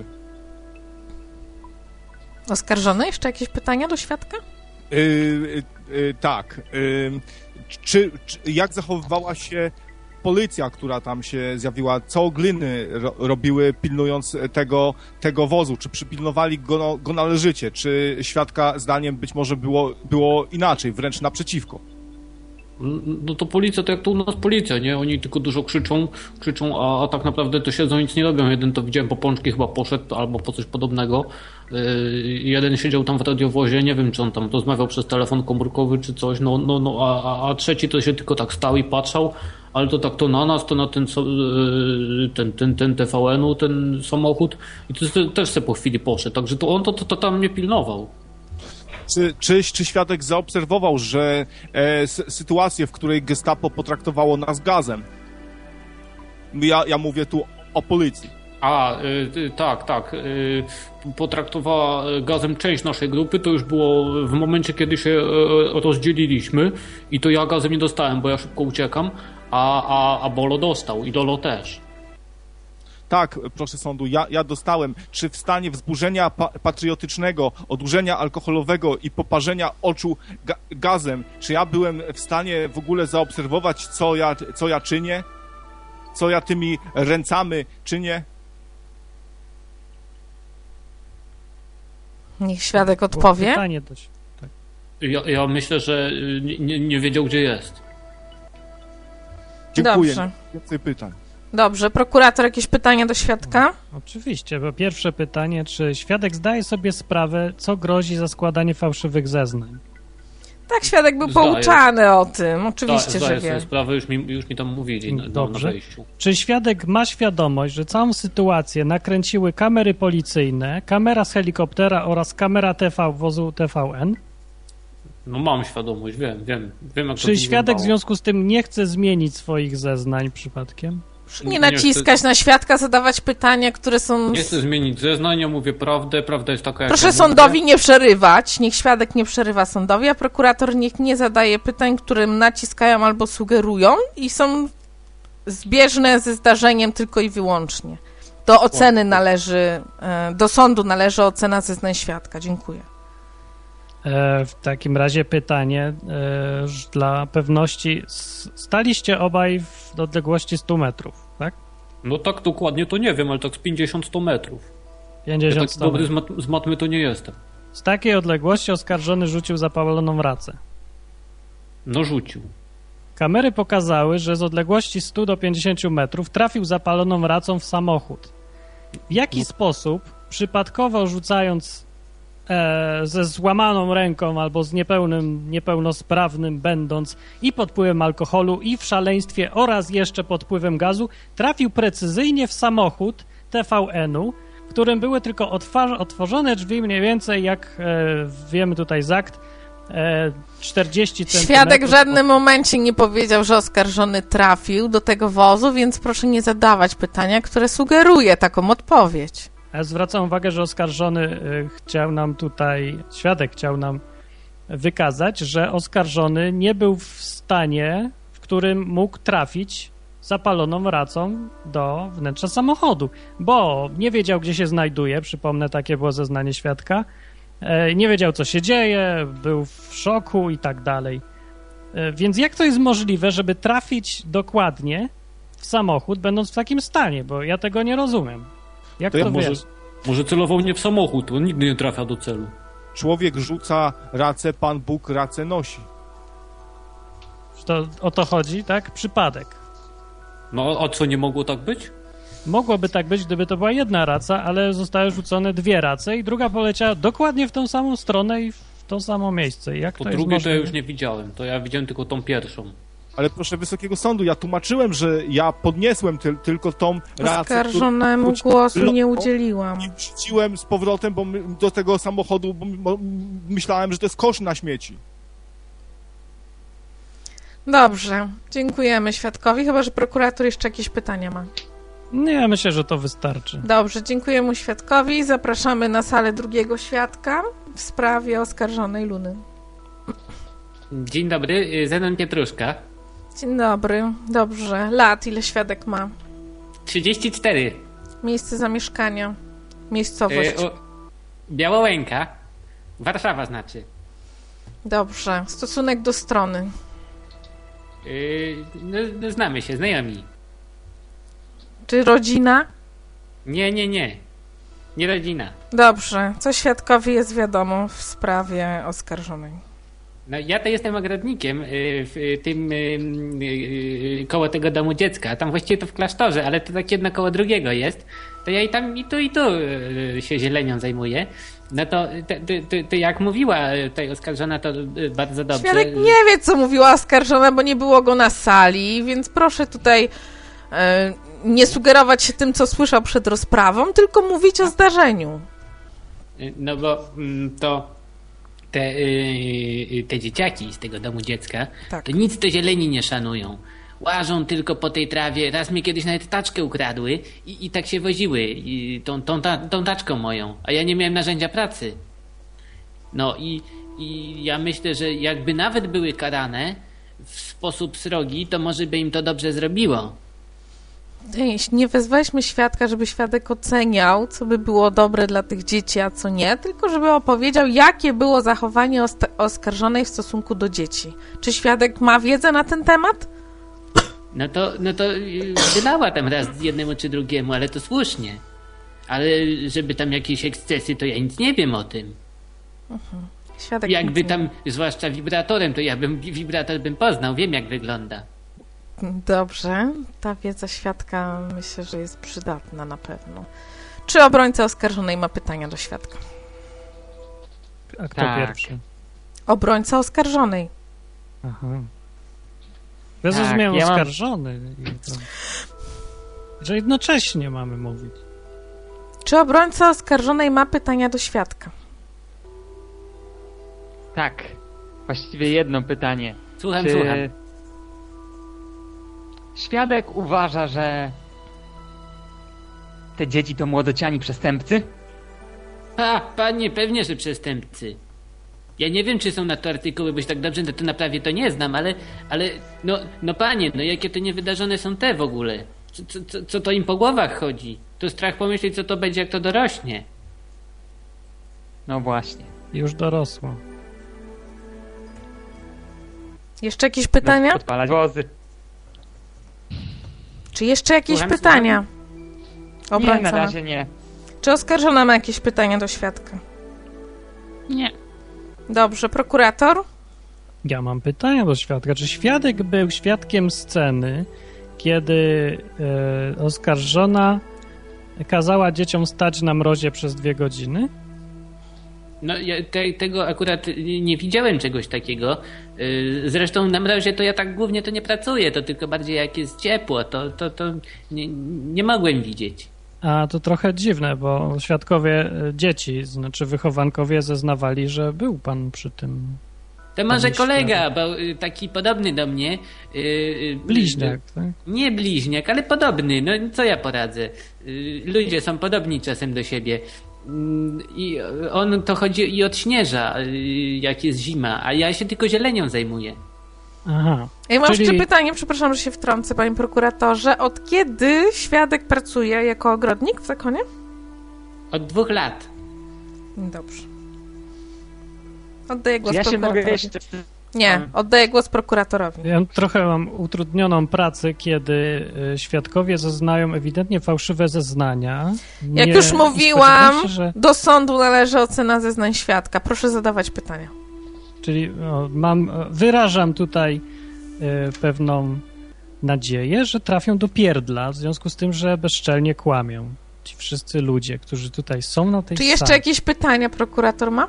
Oskarżony? Jeszcze jakieś pytania do świadka? Yy, yy, yy, tak. Yy, czy, czy, jak zachowywała się policja, która tam się zjawiła? Co gliny ro, robiły pilnując tego, tego wozu? Czy przypilnowali go, go należycie? Czy świadka zdaniem być może było, było inaczej, wręcz naprzeciwko? No to policja, to jak to u nas policja, nie? Oni tylko dużo krzyczą, krzyczą, a, a tak naprawdę to siedzą, nic nie robią. Jeden to widziałem po pączki chyba poszedł, albo po coś podobnego. Yy, jeden siedział tam w radiowozie, nie wiem, czy on tam rozmawiał przez telefon komórkowy, czy coś, no, no, no a, a trzeci to się tylko tak stał i patrzał, ale to tak to na nas, to na ten, yy, ten, ten, ten T V N-u, ten samochód i to też se po chwili poszedł, także to on to, to, to tam nie pilnował. Czy, czy, czy świadek zaobserwował, że e, s- sytuację, w której gestapo potraktowało nas gazem? Ja, ja mówię tu o policji. A, y, tak, tak. Y, potraktowała gazem część naszej grupy. To już było w momencie, kiedy się y, rozdzieliliśmy. I to ja gazem nie dostałem, bo ja szybko uciekam. A, a, a Bolo dostał i Dolo też. Tak, proszę sądu, ja, ja dostałem. Czy w stanie wzburzenia pa- patriotycznego, odurzenia alkoholowego i poparzenia oczu ga- gazem, czy ja byłem w stanie w ogóle zaobserwować, co ja, co ja czynię? Co ja tymi ręcami czynię? Niech świadek Było odpowie. pytanie dość. Tak. Ja, ja myślę, że nie, nie, nie wiedział, gdzie jest. Dziękuję. Dobrze. Więcej pytań. Dobrze, prokurator, jakieś pytania do świadka? Oczywiście, bo pierwsze pytanie, czy świadek zdaje sobie sprawę, co grozi za składanie fałszywych zeznań? Tak, świadek był Zdaję. pouczany o tym, oczywiście, Zda, że zdaję wie. sobie sprawę, już mi, już mi tam mówili na, na, na Dobrze. wejściu. Czy świadek ma świadomość, że całą sytuację nakręciły kamery policyjne, kamera z helikoptera oraz kamera T V wozu T V N? No mam świadomość, wiem, wiem, wiem jak to Czy świadek w wyglądało. związku z tym nie chce zmienić swoich zeznań przypadkiem? Nie Nie naciskać na świadka, zadawać pytania, które są... Nie chcę zmienić zeznania, mówię prawdę, prawda jest taka, jak Proszę ja sądowi mówię. nie przerywać, niech świadek nie przerywa sądowi, a prokurator niech nie zadaje pytań, którym naciskają albo sugerują i są zbieżne ze zdarzeniem tylko i wyłącznie. Do oceny należy, e, do sądu należy ocena zeznań świadka. Dziękuję. E, w takim razie pytanie e, ż- dla pewności. S- Staliście obaj w odległości stu metrów, tak? No tak dokładnie to nie wiem, ale tak z pięćdziesiąt do stu metrów. Ja pięćdziesiąt tak sto dobry z, metrów. mat- z matmy to nie jestem. Z takiej odległości oskarżony rzucił zapaloną racę. No rzucił. Kamery pokazały, że z odległości stu do pięćdziesięciu metrów trafił zapaloną racą w samochód. W jaki No. sposób, przypadkowo rzucając e, ze złamaną ręką albo z niepełnym, niepełnosprawnym będąc i pod wpływem alkoholu i w szaleństwie oraz jeszcze pod wpływem gazu, trafił precyzyjnie w samochód T V N-u, w którym były tylko otwa- otworzone drzwi mniej więcej jak e, wiemy tutaj z akt e, czterdzieści centymetrów. Świadek w żadnym momencie nie powiedział, że oskarżony trafił do tego wozu, więc proszę nie zadawać pytania, które sugeruje taką odpowiedź. Ja zwracam uwagę, że oskarżony y, chciał nam tutaj, świadek chciał nam wykazać, że oskarżony nie był w stanie, w którym mógł trafić zapaloną racą do wnętrza samochodu, bo nie wiedział, gdzie się znajduje, przypomnę, takie było zeznanie świadka, e, nie wiedział, co się dzieje, był w szoku i tak dalej. E, Więc jak to jest możliwe, żeby trafić dokładnie w samochód, będąc w takim stanie, bo ja tego nie rozumiem. Jak To to, ja Może, wiesz? może celował nie w samochód, on nigdy nie trafia do celu. Człowiek rzuca racę, Pan Bóg racę nosi. To o to chodzi, tak? Przypadek. No a co, nie mogło tak być? Mogłoby tak być, gdyby to była jedna raca, ale zostały rzucone dwie race i druga poleciała dokładnie w tą samą stronę i w to samo miejsce. Jak To, to jest drugie to możliwe? ja już nie widziałem, to ja widziałem tylko tą pierwszą. Ale proszę Wysokiego Sądu, ja tłumaczyłem, że ja podniesłem tyl, tylko tą racę, Oskarżonemu którą- głosu nie udzieliłam. i wrzuciłem z powrotem bo my, do tego samochodu, bo, bo myślałem, że to jest kosz na śmieci. Dobrze, dziękujemy świadkowi, chyba że prokurator jeszcze jakieś pytania ma. Nie, myślę, że to wystarczy. Dobrze, dziękujemy świadkowi. Zapraszamy na salę drugiego świadka w sprawie oskarżonej Luny. Dzień dobry, y, Zenon Pietruszka. Dzień dobry, dobrze. Lat, ile świadek ma? trzydzieści cztery. Miejsce zamieszkania, miejscowość. Y, o, Białołęka. Warszawa znaczy. Dobrze, stosunek do strony. Y, no, no, znamy się, znajomi. Czy rodzina? Nie, nie, nie. Nie rodzina. Dobrze, co świadkowi jest wiadomo w sprawie oskarżonej? No ja to jestem ogrodnikiem y, w y, tym y, y, y, koło tego domu dziecka. Tam właściwie to w klasztorze, ale to tak jedno koło drugiego jest. To ja i tam i tu i tu y, się zielenią zajmuję. No to, to, to, to jak mówiła y, tutaj oskarżona, to y, bardzo dobrze. Świadek nie wie, co mówiła oskarżona, bo nie było go na sali, więc proszę tutaj e, nie sugerować się tym, co słyszał przed rozprawą, tylko mówić o zdarzeniu. Y, No bo mm, to te, yy, te dzieciaki z tego domu dziecka, Tak. to nic te zieleni nie szanują. Łażą tylko po tej trawie. Raz mi kiedyś nawet taczkę ukradły i, i tak się woziły i tą, tą, ta, tą taczką moją, a ja nie miałem narzędzia pracy. No i, i ja myślę, że jakby nawet były karane w sposób srogi, to może by im to dobrze zrobiło. Ej, nie wezwaliśmy świadka, żeby świadek oceniał, co by było dobre dla tych dzieci, a co nie, tylko żeby opowiedział, jakie było zachowanie osta- oskarżonej w stosunku do dzieci. Czy świadek ma wiedzę na ten temat? No to, no to yy, wylała tam raz jednemu czy drugiemu, ale to słusznie. Ale żeby tam jakieś ekscesy, to ja nic nie wiem o tym. Świadek Jakby nic tam, zwłaszcza wibratorem, to ja bym wibrator bym poznał, wiem jak wygląda. nie- Dobrze, ta wiedza świadka myślę, że jest przydatna na pewno. Czy obrońca oskarżonej ma pytania do świadka? A kto Tak. pierwszy? Obrońca oskarżonej. Aha. Ja Tak, zrozumiałem ja mam- oskarżony. i to- Że jednocześnie mamy mówić. Czy obrońca oskarżonej ma pytania do świadka? Tak. Właściwie jedno pytanie. Słucham, Czy słucham. świadek uważa, że te dzieci to młodociani przestępcy? A, panie, pewnie, że przestępcy. Ja nie wiem, czy są na to artykuły, bo się tak dobrze na to na prawie to nie znam, ale, ale, no, no panie, no jakie to niewydarzone są te w ogóle? Co, co, co, co to im po głowach chodzi? To strach pomyśleć, co to będzie, jak to dorośnie. No właśnie. Już dorosło. Jeszcze jakieś pytania? Podpalać wozy. Czy jeszcze jakieś Słucham, pytania? Nie, Obrońca na ma. razie nie. Czy oskarżona ma jakieś pytania do świadka? Nie. Dobrze, prokurator? Ja mam pytania do świadka. Czy świadek był świadkiem sceny, kiedy e, oskarżona kazała dzieciom stać na mrozie przez dwie godziny? No, ja te, tego akurat nie, nie widziałem czegoś takiego. Yy, Zresztą na mrozie to ja tak głównie to nie pracuję, to tylko bardziej jak jest ciepło, to, to, to nie, nie mogłem widzieć. A to trochę dziwne, bo świadkowie e, dzieci, znaczy wychowankowie zeznawali, że był pan przy tym. To może Pan kolega, świadek. bo y, taki podobny do mnie. y, y, Bliźniak, tak? Nie bliźniak, ale podobny. No co ja poradzę? Y, Ludzie są podobni czasem do siebie. Mm, I on to chodzi i odśnieża, y, jak jest zima, a ja się tylko zielenią zajmuję. Aha. Ja mam Czyli- jeszcze pytanie, przepraszam, że się wtrącę, panie prokuratorze. Od kiedy świadek pracuje jako ogrodnik w zakonie? Od dwóch lat. Dobrze. Oddaję głos Ja się mogę prokuratorowi. jeszcze... Nie, oddaję głos prokuratorowi. Ja trochę mam utrudnioną pracę, kiedy e, świadkowie zeznają ewidentnie fałszywe zeznania. Jak Nie- już mówiłam, spodziewam się, że, do sądu należy ocena zeznań świadka. Proszę zadawać pytania. czyli o, mam, e, wyrażam tutaj e, pewną nadzieję, że trafią do pierdla, w związku z tym, że bezczelnie kłamią. Ci wszyscy ludzie, którzy tutaj są na tej Czy jeszcze sali. jakieś pytania prokurator ma? E,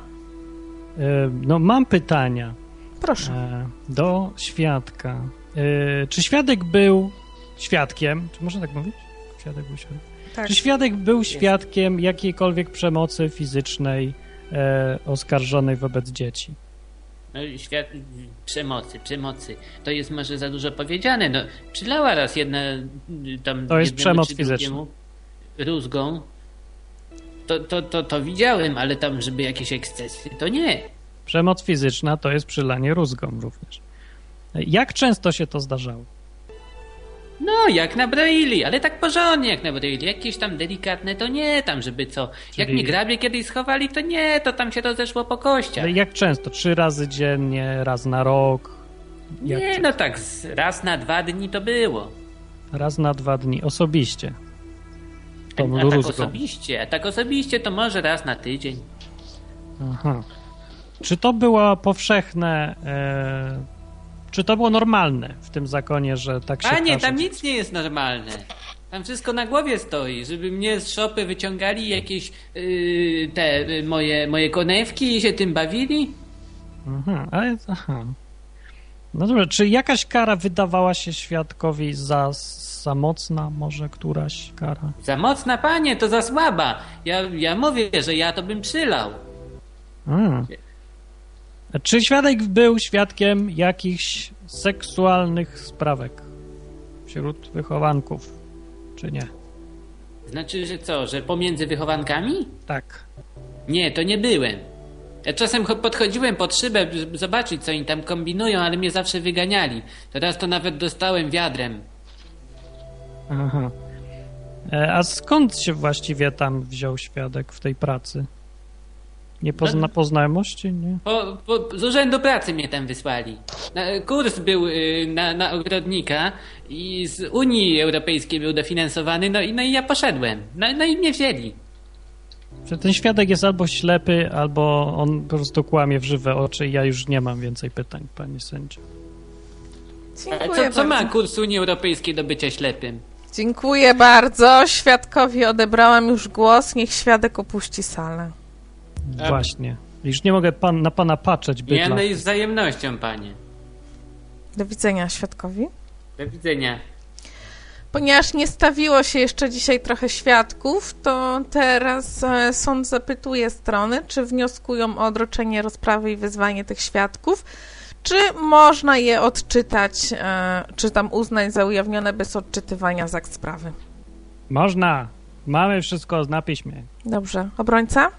No, mam pytania Proszę. e, do świadka. E, Czy świadek był świadkiem? Czy można tak mówić? Świadek był świadkiem. Tak. Czy świadek był świadkiem jakiejkolwiek przemocy fizycznej e, oskarżonej wobec dzieci? No, świat przemocy, przemocy. To jest może za dużo powiedziane. No, przylała raz jedna y, tam To jest jednemu przemoc czy fizyczna. drugiemu rózgą. To, to, to, to widziałem, ale tam, żeby jakieś ekscesy, to nie. Przemoc fizyczna to jest przylanie rózgą również. E, Jak często się to zdarzało? No, jak nabroili, ale tak porządnie jak nabroili. Jakieś tam delikatne, to nie tam, żeby co. Jak Czyli- mi grabie kiedyś schowali, to nie, to tam się rozeszło po kościach. Ale jak często? Trzy razy dziennie, raz na rok? Jak Nie, często? no tak z- raz na dwa dni to było. Raz na dwa dni osobiście. Tą A tak rózgą. osobiście, a tak osobiście to może raz na tydzień. Aha. Czy to było powszechne, e, czy to było normalne w tym zakonie, że tak się A nie, każe? tam nic nie jest normalne. Tam wszystko na głowie stoi, żeby mnie z szopy wyciągali jakieś yy, te yy, moje, moje konewki i się tym bawili. Aha, ale, aha. No dobrze, czy jakaś kara wydawała się świadkowi za, za mocna, może któraś kara? Za mocna, panie, to za słaba. Ja, ja mówię, że ja to bym przylał. A. A czy świadek był świadkiem jakichś seksualnych sprawek wśród wychowanków, czy nie? Znaczy, że co, że pomiędzy wychowankami? Tak. Nie, to nie byłem. Ja czasem cho- podchodziłem pod szybę, żeby zobaczyć, co oni tam kombinują, ale mnie zawsze wyganiali. Teraz to nawet dostałem wiadrem. Aha. E, A skąd się właściwie tam wziął świadek w tej pracy? Nie pozna po znajomości, nie? Po, po, z urzędu pracy mnie tam wysłali. Na, kurs był y, na, na ogrodnika i z Unii Europejskiej był dofinansowany, no i, no i ja poszedłem. No, no i mnie wzięli. Że ten świadek jest albo ślepy, albo on po prostu kłamie w żywe oczy i ja już nie mam więcej pytań, pani sędzio. A Dziękuję co, co ma bardzo. kurs Unii Europejskiej do bycia ślepym? Dziękuję bardzo. Świadkowi odebrałam już głos. Niech świadek opuści salę. Właśnie. Już nie mogę pan, na pana patrzeć, Ja bydlak. no i z wzajemnością, panie. Do widzenia świadkowi. Do widzenia. Ponieważ nie stawiło się jeszcze dzisiaj trochę świadków, to teraz e, sąd zapytuje strony, czy wnioskują o odroczenie rozprawy i wezwanie tych świadków, czy można je odczytać, e, czy tam uznać za ujawnione bez odczytywania z akt sprawy. Można. Mamy wszystko na piśmie. Dobrze. Obrońca?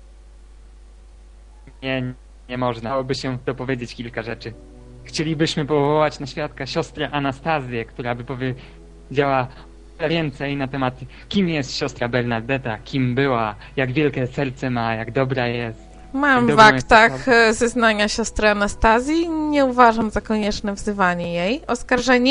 Nie, nie można. Dałoby się dopowiedzieć kilka rzeczy. Chcielibyśmy powołać na świadka siostrę Anastazję, która by powiedziała więcej na temat, kim jest siostra Bernadetta, kim była, jak wielkie serce ma, jak dobra jest. Mam w Dobry aktach jest to e, zeznania siostry Anastazji. Nie uważam za konieczne wzywanie jej. Oskarżeni?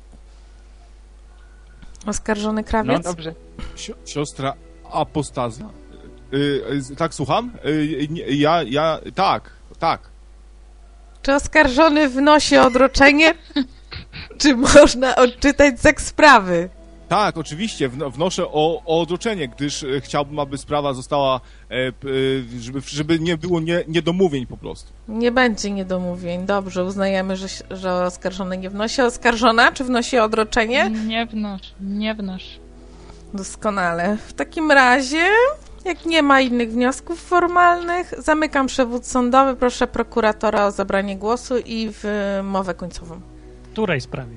Oskarżony No krawiec? dobrze. Si- siostra apostazja. Y, y, tak, słucham? Y, nie, ja, ja, tak, tak. Czy oskarżony wnosi o odroczenie? Czy można odczytać z akt sprawy? Tak, oczywiście, wno- wnoszę o, o odroczenie, gdyż e, chciałbym, aby sprawa została, e, p- e, żeby, żeby nie było nie, niedomówień po prostu. Nie będzie niedomówień. Dobrze, uznajemy, że, że oskarżony nie wnosi. Oskarżona, czy wnosi o odroczenie? Nie wnosz, nie wnosz. Doskonale. W takim razie, jak nie ma innych wniosków formalnych, zamykam przewód sądowy. Proszę prokuratora o zabranie głosu i w mowę końcową. Której sprawie?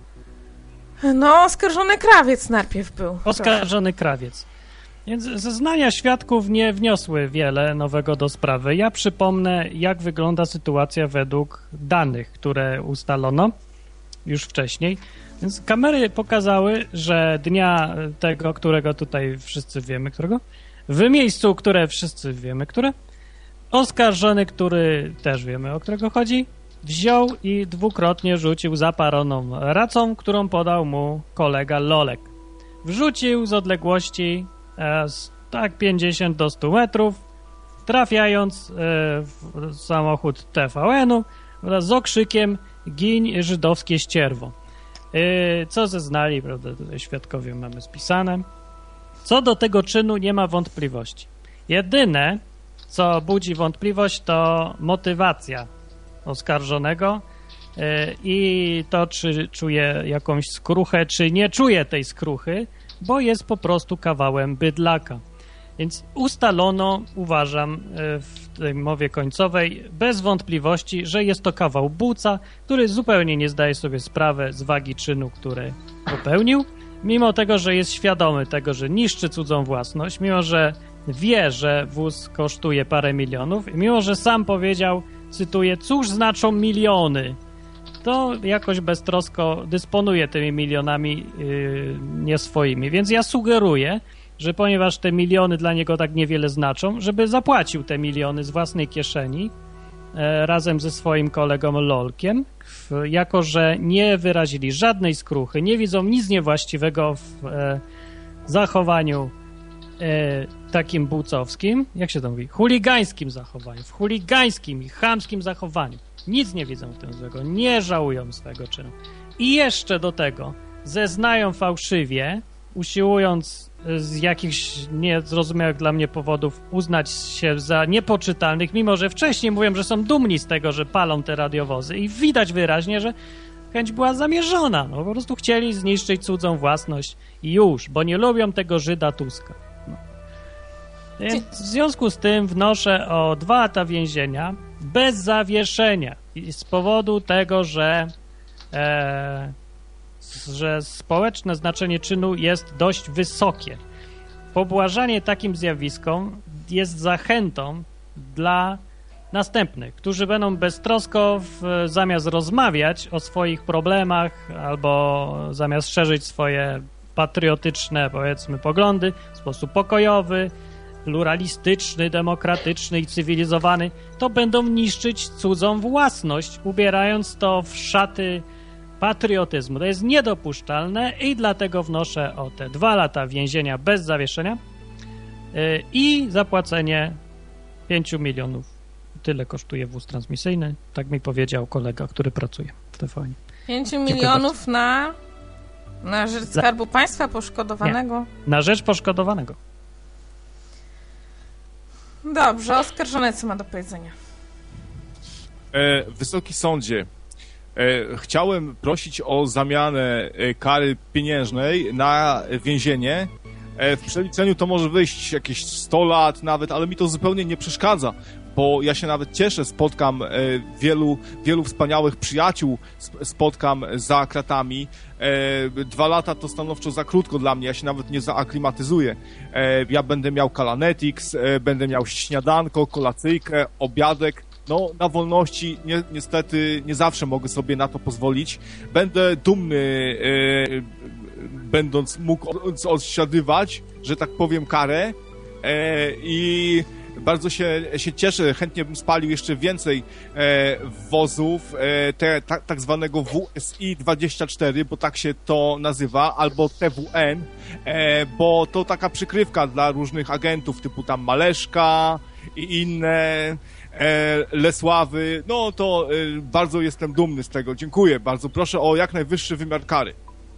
No, oskarżony krawiec najpierw był. Oskarżony krawiec. Więc zeznania świadków nie wniosły wiele nowego do sprawy. Ja przypomnę, jak wygląda sytuacja według danych, które ustalono już wcześniej. Więc kamery pokazały, że dnia tego, którego tutaj wszyscy wiemy, którego, w miejscu, które wszyscy wiemy, które, oskarżony, który też wiemy, o którego chodzi, wziął i dwukrotnie rzucił zapaloną racą, którą podał mu kolega Lolek. Wrzucił z odległości e, z, tak pięćdziesiąt do stu metrów, trafiając e, w samochód T V N-u wraz z okrzykiem "Giń, żydowskie ścierwo". E, co zeznali, prawda, tutaj świadkowie mamy spisane. Co do tego czynu nie ma wątpliwości. Jedyne, co budzi wątpliwość, to motywacja oskarżonego e, i to, czy czuje jakąś skruchę, czy nie czuje tej skruchy, bo jest po prostu kawałem bydlaka. Więc ustalono, uważam, e, w tej mowie końcowej bez wątpliwości, że jest to kawał buca, który zupełnie nie zdaje sobie sprawy z wagi czynu, który popełnił, mimo tego, że jest świadomy tego, że niszczy cudzą własność, mimo że wie, że wóz kosztuje parę milionów i mimo, że sam powiedział, cytuję, cóż znaczą miliony, to jakoś beztrosko dysponuje tymi milionami yy, nie swoimi. Więc ja sugeruję, że ponieważ te miliony dla niego tak niewiele znaczą, żeby zapłacił te miliony z własnej kieszeni e, razem ze swoim kolegą Lolkiem, w, jako że nie wyrazili żadnej skruchy, nie widzą nic niewłaściwego w e, zachowaniu e, takim bucowskim, jak się to mówi, chuligańskim zachowaniu, w chuligańskim i chamskim zachowaniu. Nic nie widzą w tym złego, nie żałują swego czynu. I jeszcze do tego zeznają fałszywie, usiłując z jakichś niezrozumiałych dla mnie powodów uznać się za niepoczytalnych, mimo że wcześniej mówią, że są dumni z tego, że palą te radiowozy i widać wyraźnie, że chęć była zamierzona. No, po prostu chcieli zniszczyć cudzą własność i już, bo nie lubią tego Żyda Tuska. No. Więc w związku z tym wnoszę o dwa lata więzienia bez zawieszenia. I z powodu tego, że, e, że społeczne znaczenie czynu jest dość wysokie. Pobłażanie takim zjawiskom jest zachętą dla następnych, którzy będą beztrosko w, zamiast rozmawiać o swoich problemach albo zamiast szerzyć swoje patriotyczne, powiedzmy, poglądy w sposób pokojowy, pluralistyczny, demokratyczny i cywilizowany, to będą niszczyć cudzą własność, ubierając to w szaty patriotyzmu. To jest niedopuszczalne i dlatego wnoszę o te dwa lata więzienia bez zawieszenia yy, i zapłacenie pięciu milionów. Tyle kosztuje wóz transmisyjny. Tak mi powiedział kolega, który pracuje w T V N. pięciu milionów na, na rzecz Skarbu Państwa poszkodowanego? Nie. Na rzecz poszkodowanego. Dobrze, oskarżony co ma do powiedzenia? E, Wysoki Sądzie, e, chciałem prosić o zamianę e, kary pieniężnej na więzienie. E, w przeliczeniu to może wyjść jakieś sto lat nawet, ale mi to zupełnie nie przeszkadza, bo ja się nawet cieszę, spotkam e, wielu, wielu wspaniałych przyjaciół, sp- spotkam za kratami. E, dwa lata to stanowczo za krótko dla mnie, ja się nawet nie zaaklimatyzuję. E, ja będę miał Kalanetics, e, będę miał śniadanko, kolacyjkę, obiadek. No, na wolności ni- niestety nie zawsze mogę sobie na to pozwolić. Będę dumny, e, będąc mógł od- odsiadywać, że tak powiem, karę e, i bardzo się, się cieszę, chętnie bym spalił jeszcze więcej e, wozów, e, te, ta, tak zwanego W S I dwadzieścia cztery, bo tak się to nazywa, albo T W N, e, bo to taka przykrywka dla różnych agentów, typu tam Maleszka i inne, e, Lesławy. No to e, bardzo jestem dumny z tego. Dziękuję bardzo. Proszę o jak najwyższy wymiar kary.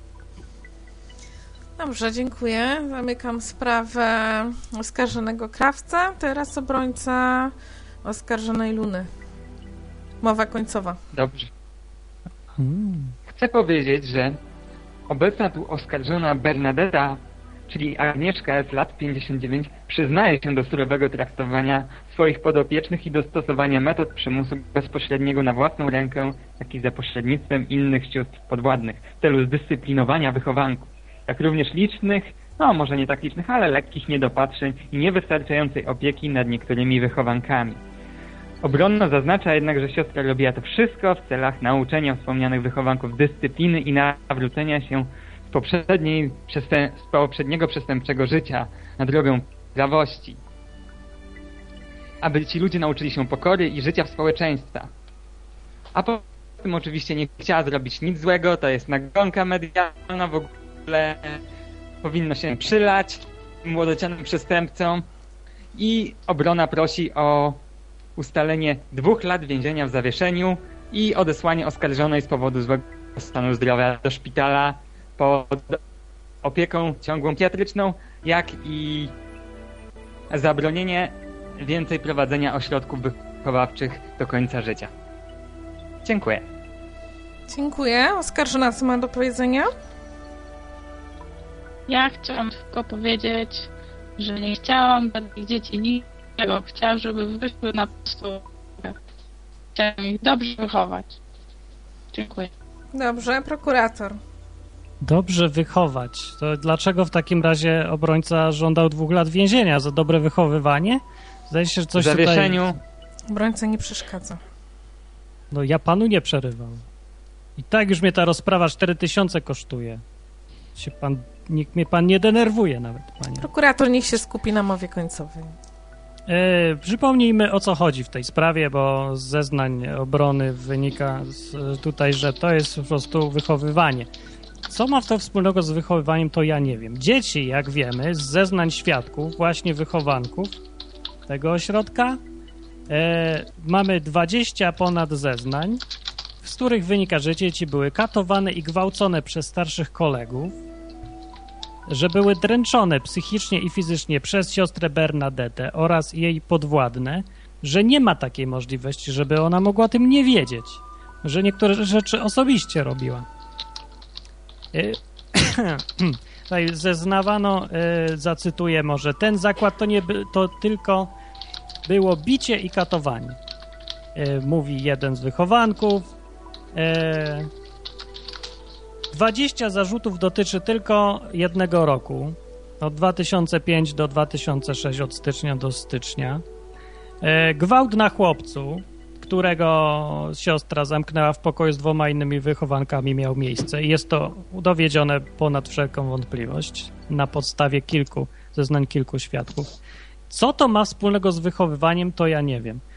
Dobrze, dziękuję. Zamykam sprawę oskarżonego krawca. Teraz obrońca oskarżonej Luny. Mowa końcowa. Dobrze. Hmm. Chcę powiedzieć, że obecna tu oskarżona Bernadetta, czyli Agnieszka z lat pięćdziesiąt dziewięć, przyznaje się do surowego traktowania swoich podopiecznych i do stosowania metod przymusu bezpośredniego na własną rękę, jak i za pośrednictwem innych sióstr podwładnych w celu zdyscyplinowania wychowanków, jak również licznych, no może nie tak licznych, ale lekkich niedopatrzeń i niewystarczającej opieki nad niektórymi wychowankami. Obronna zaznacza jednak, że siostra robiła to wszystko w celach nauczenia wspomnianych wychowanków dyscypliny i nawrócenia się z, poprzedniej, przestę- z poprzedniego przestępczego życia na drogę prawości. Aby ci ludzie nauczyli się pokory i życia w społeczeństwa. A po tym oczywiście nie chciała zrobić nic złego, to jest nagonka medialna, w ogóle powinno się przylać młodocianym przestępcom i obrona prosi o ustalenie dwóch lat więzienia w zawieszeniu i odesłanie oskarżonej z powodu złego stanu zdrowia do szpitala pod opieką ciągłą pediatryczną, jak i zabronienie więcej prowadzenia ośrodków wychowawczych do końca życia. Dziękuję. Dziękuję. Oskarżona co ma do powiedzenia? Ja chciałam tylko powiedzieć, że nie chciałam dla tych dzieci niczego. Chciałam, żeby wyszły na podstawę. Chciałam ich dobrze wychować. Dziękuję. Dobrze, prokurator. Dobrze wychować. To dlaczego w takim razie obrońca żądał dwóch lat więzienia? Za dobre wychowywanie? Zdaje się, że coś W zawieszeniu. tutaj... Obrońca nie przeszkadza. No ja panu nie przerywam. I tak już mnie ta rozprawa cztery tysiące kosztuje. Się pan, nikt mnie pan nie denerwuje nawet, panie. Prokurator niech się skupi na mowie końcowej. E, przypomnijmy, o co chodzi w tej sprawie, bo z zeznań obrony wynika z, tutaj, że to jest po prostu wychowywanie. Co ma to wspólnego z wychowywaniem, to ja nie wiem. Dzieci, jak wiemy, z zeznań świadków, właśnie wychowanków tego ośrodka, e, mamy dwadzieścia ponad zeznań, z których wynika, że dzieci były katowane i gwałcone przez starszych kolegów, że były dręczone psychicznie i fizycznie przez siostrę Bernadettę oraz jej podwładne, że nie ma takiej możliwości, żeby ona mogła o tym nie wiedzieć, że niektóre rzeczy osobiście robiła. Tutaj zeznawano, zacytuję może, ten zakład to, nie by, to tylko było bicie i katowanie. e, mówi jeden z wychowanków. E, dwadzieścia zarzutów dotyczy tylko jednego roku. Od dwa tysiące piątego do dwa tysiące szóstego, od stycznia do stycznia. E, gwałt na chłopcu, którego siostra zamknęła w pokoju z dwoma innymi wychowankami, miał miejsce. I jest to dowiedzione ponad wszelką wątpliwość na podstawie kilku zeznań kilku świadków. Co to ma wspólnego z wychowywaniem, to ja nie wiem.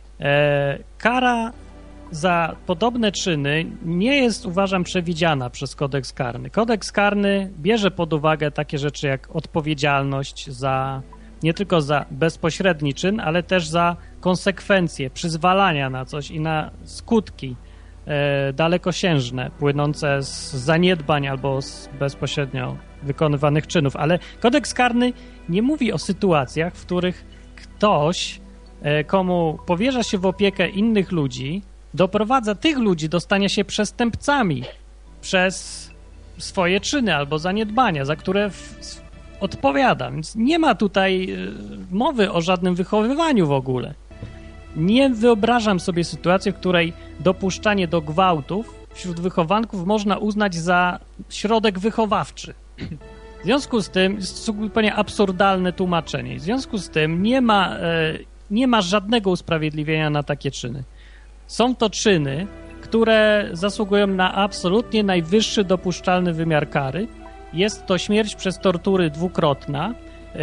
E, kara za podobne czyny nie jest, uważam, przewidziana przez kodeks karny. Kodeks karny bierze pod uwagę takie rzeczy jak odpowiedzialność za nie tylko za bezpośredni czyn, ale też za konsekwencje przyzwalania na coś i na skutki e, dalekosiężne płynące z zaniedbań albo z bezpośrednio wykonywanych czynów. Ale kodeks karny nie mówi o sytuacjach, w których ktoś, e, komu powierza się w opiekę innych ludzi, doprowadza tych ludzi do stania się przestępcami przez swoje czyny albo zaniedbania, za które w, odpowiada. Więc nie ma tutaj mowy o żadnym wychowywaniu w ogóle. Nie wyobrażam sobie sytuacji, w której dopuszczanie do gwałtów wśród wychowanków można uznać za środek wychowawczy. W związku z tym jest zupełnie absurdalne tłumaczenie. W związku z tym nie ma, nie ma żadnego usprawiedliwienia na takie czyny. Są to czyny, które zasługują na absolutnie najwyższy dopuszczalny wymiar kary. Jest to śmierć przez tortury dwukrotna.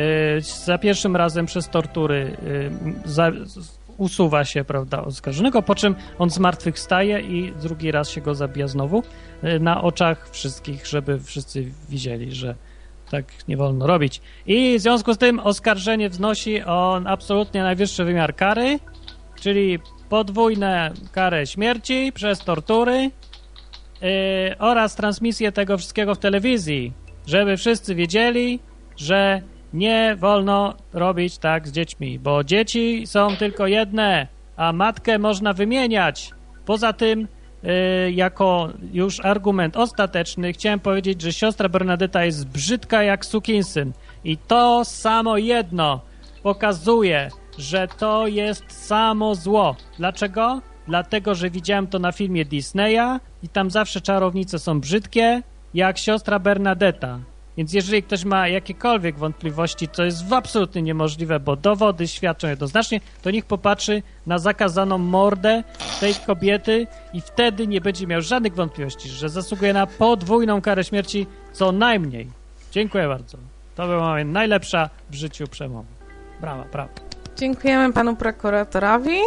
Za pierwszym razem przez tortury za, usuwa się, prawda, oskarżonego, po czym on zmartwychwstaje i drugi raz się go zabija znowu na oczach wszystkich, żeby wszyscy widzieli, że tak nie wolno robić. I w związku z tym oskarżenie wznosi o absolutnie najwyższy wymiar kary, czyli podwójne karę śmierci przez tortury yy, oraz transmisję tego wszystkiego w telewizji, żeby wszyscy wiedzieli, że nie wolno robić tak z dziećmi, bo dzieci są tylko jedne, a matkę można wymieniać. Poza tym, yy, jako już argument ostateczny, chciałem powiedzieć, że siostra Bernadetta jest brzydka jak sukinsyn i to samo jedno pokazuje, że to jest samo zło. Dlaczego? Dlatego, że widziałem to na filmie Disneya i tam zawsze czarownice są brzydkie, jak siostra Bernadetta. Więc jeżeli ktoś ma jakiekolwiek wątpliwości, co jest absolutnie niemożliwe, bo dowody świadczą jednoznacznie, to niech popatrzy na zakazaną mordę tej kobiety i wtedy nie będzie miał żadnych wątpliwości, że zasługuje na podwójną karę śmierci co najmniej. Dziękuję bardzo. To była najlepsza w życiu przemowa. Brawa, brawa. Dziękujemy panu prokuratorowi.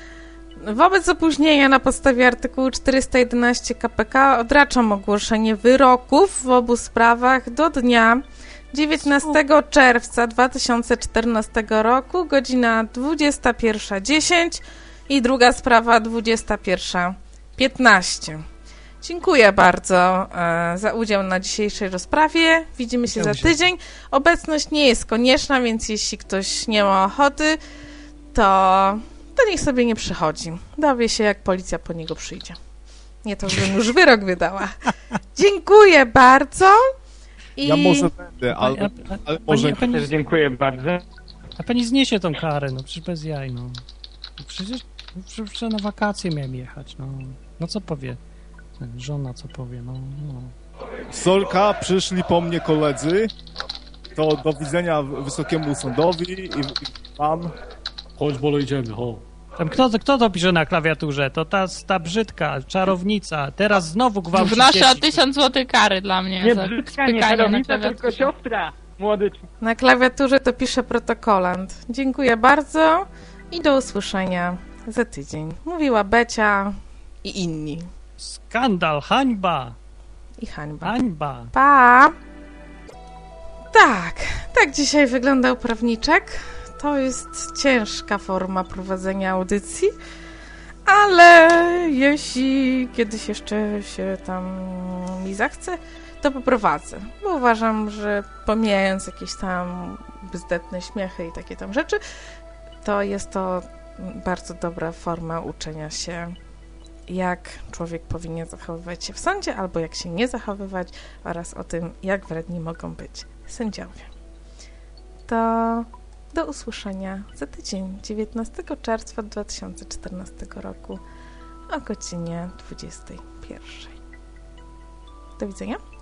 Wobec opóźnienia na podstawie artykułu czterysta jedenaście K P K odraczam ogłoszenie wyroków w obu sprawach do dnia dziewiętnastego czerwca dwa tysiące czternastego roku, godzina dwudziesta pierwsza dziesięć i druga sprawa dwudziesta pierwsza piętnaście. Dziękuję bardzo e, za udział na dzisiejszej rozprawie. Widzimy się za tydzień. Obecność nie jest konieczna, więc jeśli ktoś nie ma ochoty, to, to niech sobie nie przychodzi. Dowie się, jak policja po niego przyjdzie. Nie to, żebym już wyrok wydała. Dziękuję bardzo. I... Ja może będę, ale, ale może... Pani, Też dziękuję bardzo. A pani zniesie tą karę, no przecież bez jaj, no. Przecież, przecież na wakacje miałem jechać, no. No co powie? Żona co powie, no, no. Solka, przyszli po mnie koledzy. To do widzenia Wysokiemu Sądowi i, i wam. Chodź, bolo, idziemy, ho. Tam kto, kto to pisze na klawiaturze? To ta, ta brzydka, czarownica. Teraz znowu gwałt Wnoszę o dzieci. tysiąc złotych kary dla mnie Nie za brzydka, nie spykanie na czarownica, klawiaturze. tylko siostra. Młody. Na klawiaturze to pisze protokolant. Dziękuję bardzo i do usłyszenia za tydzień. Mówiła Becia i inni. Skandal, hańba, I hańba. hańba. Pa! Tak, tak dzisiaj wyglądał prawniczek. To jest ciężka forma prowadzenia audycji, ale jeśli kiedyś jeszcze się tam mi zachce, to poprowadzę. Bo uważam, że pomijając jakieś tam bzdetne śmiechy i takie tam rzeczy, to jest to bardzo dobra forma uczenia się, jak człowiek powinien zachowywać się w sądzie, albo jak się nie zachowywać, oraz o tym, jak wredni mogą być sędziowie. To do usłyszenia za tydzień, dziewiętnastego czerwca dwa tysiące czternastego roku o godzinie dwudziestej pierwszej. Do widzenia.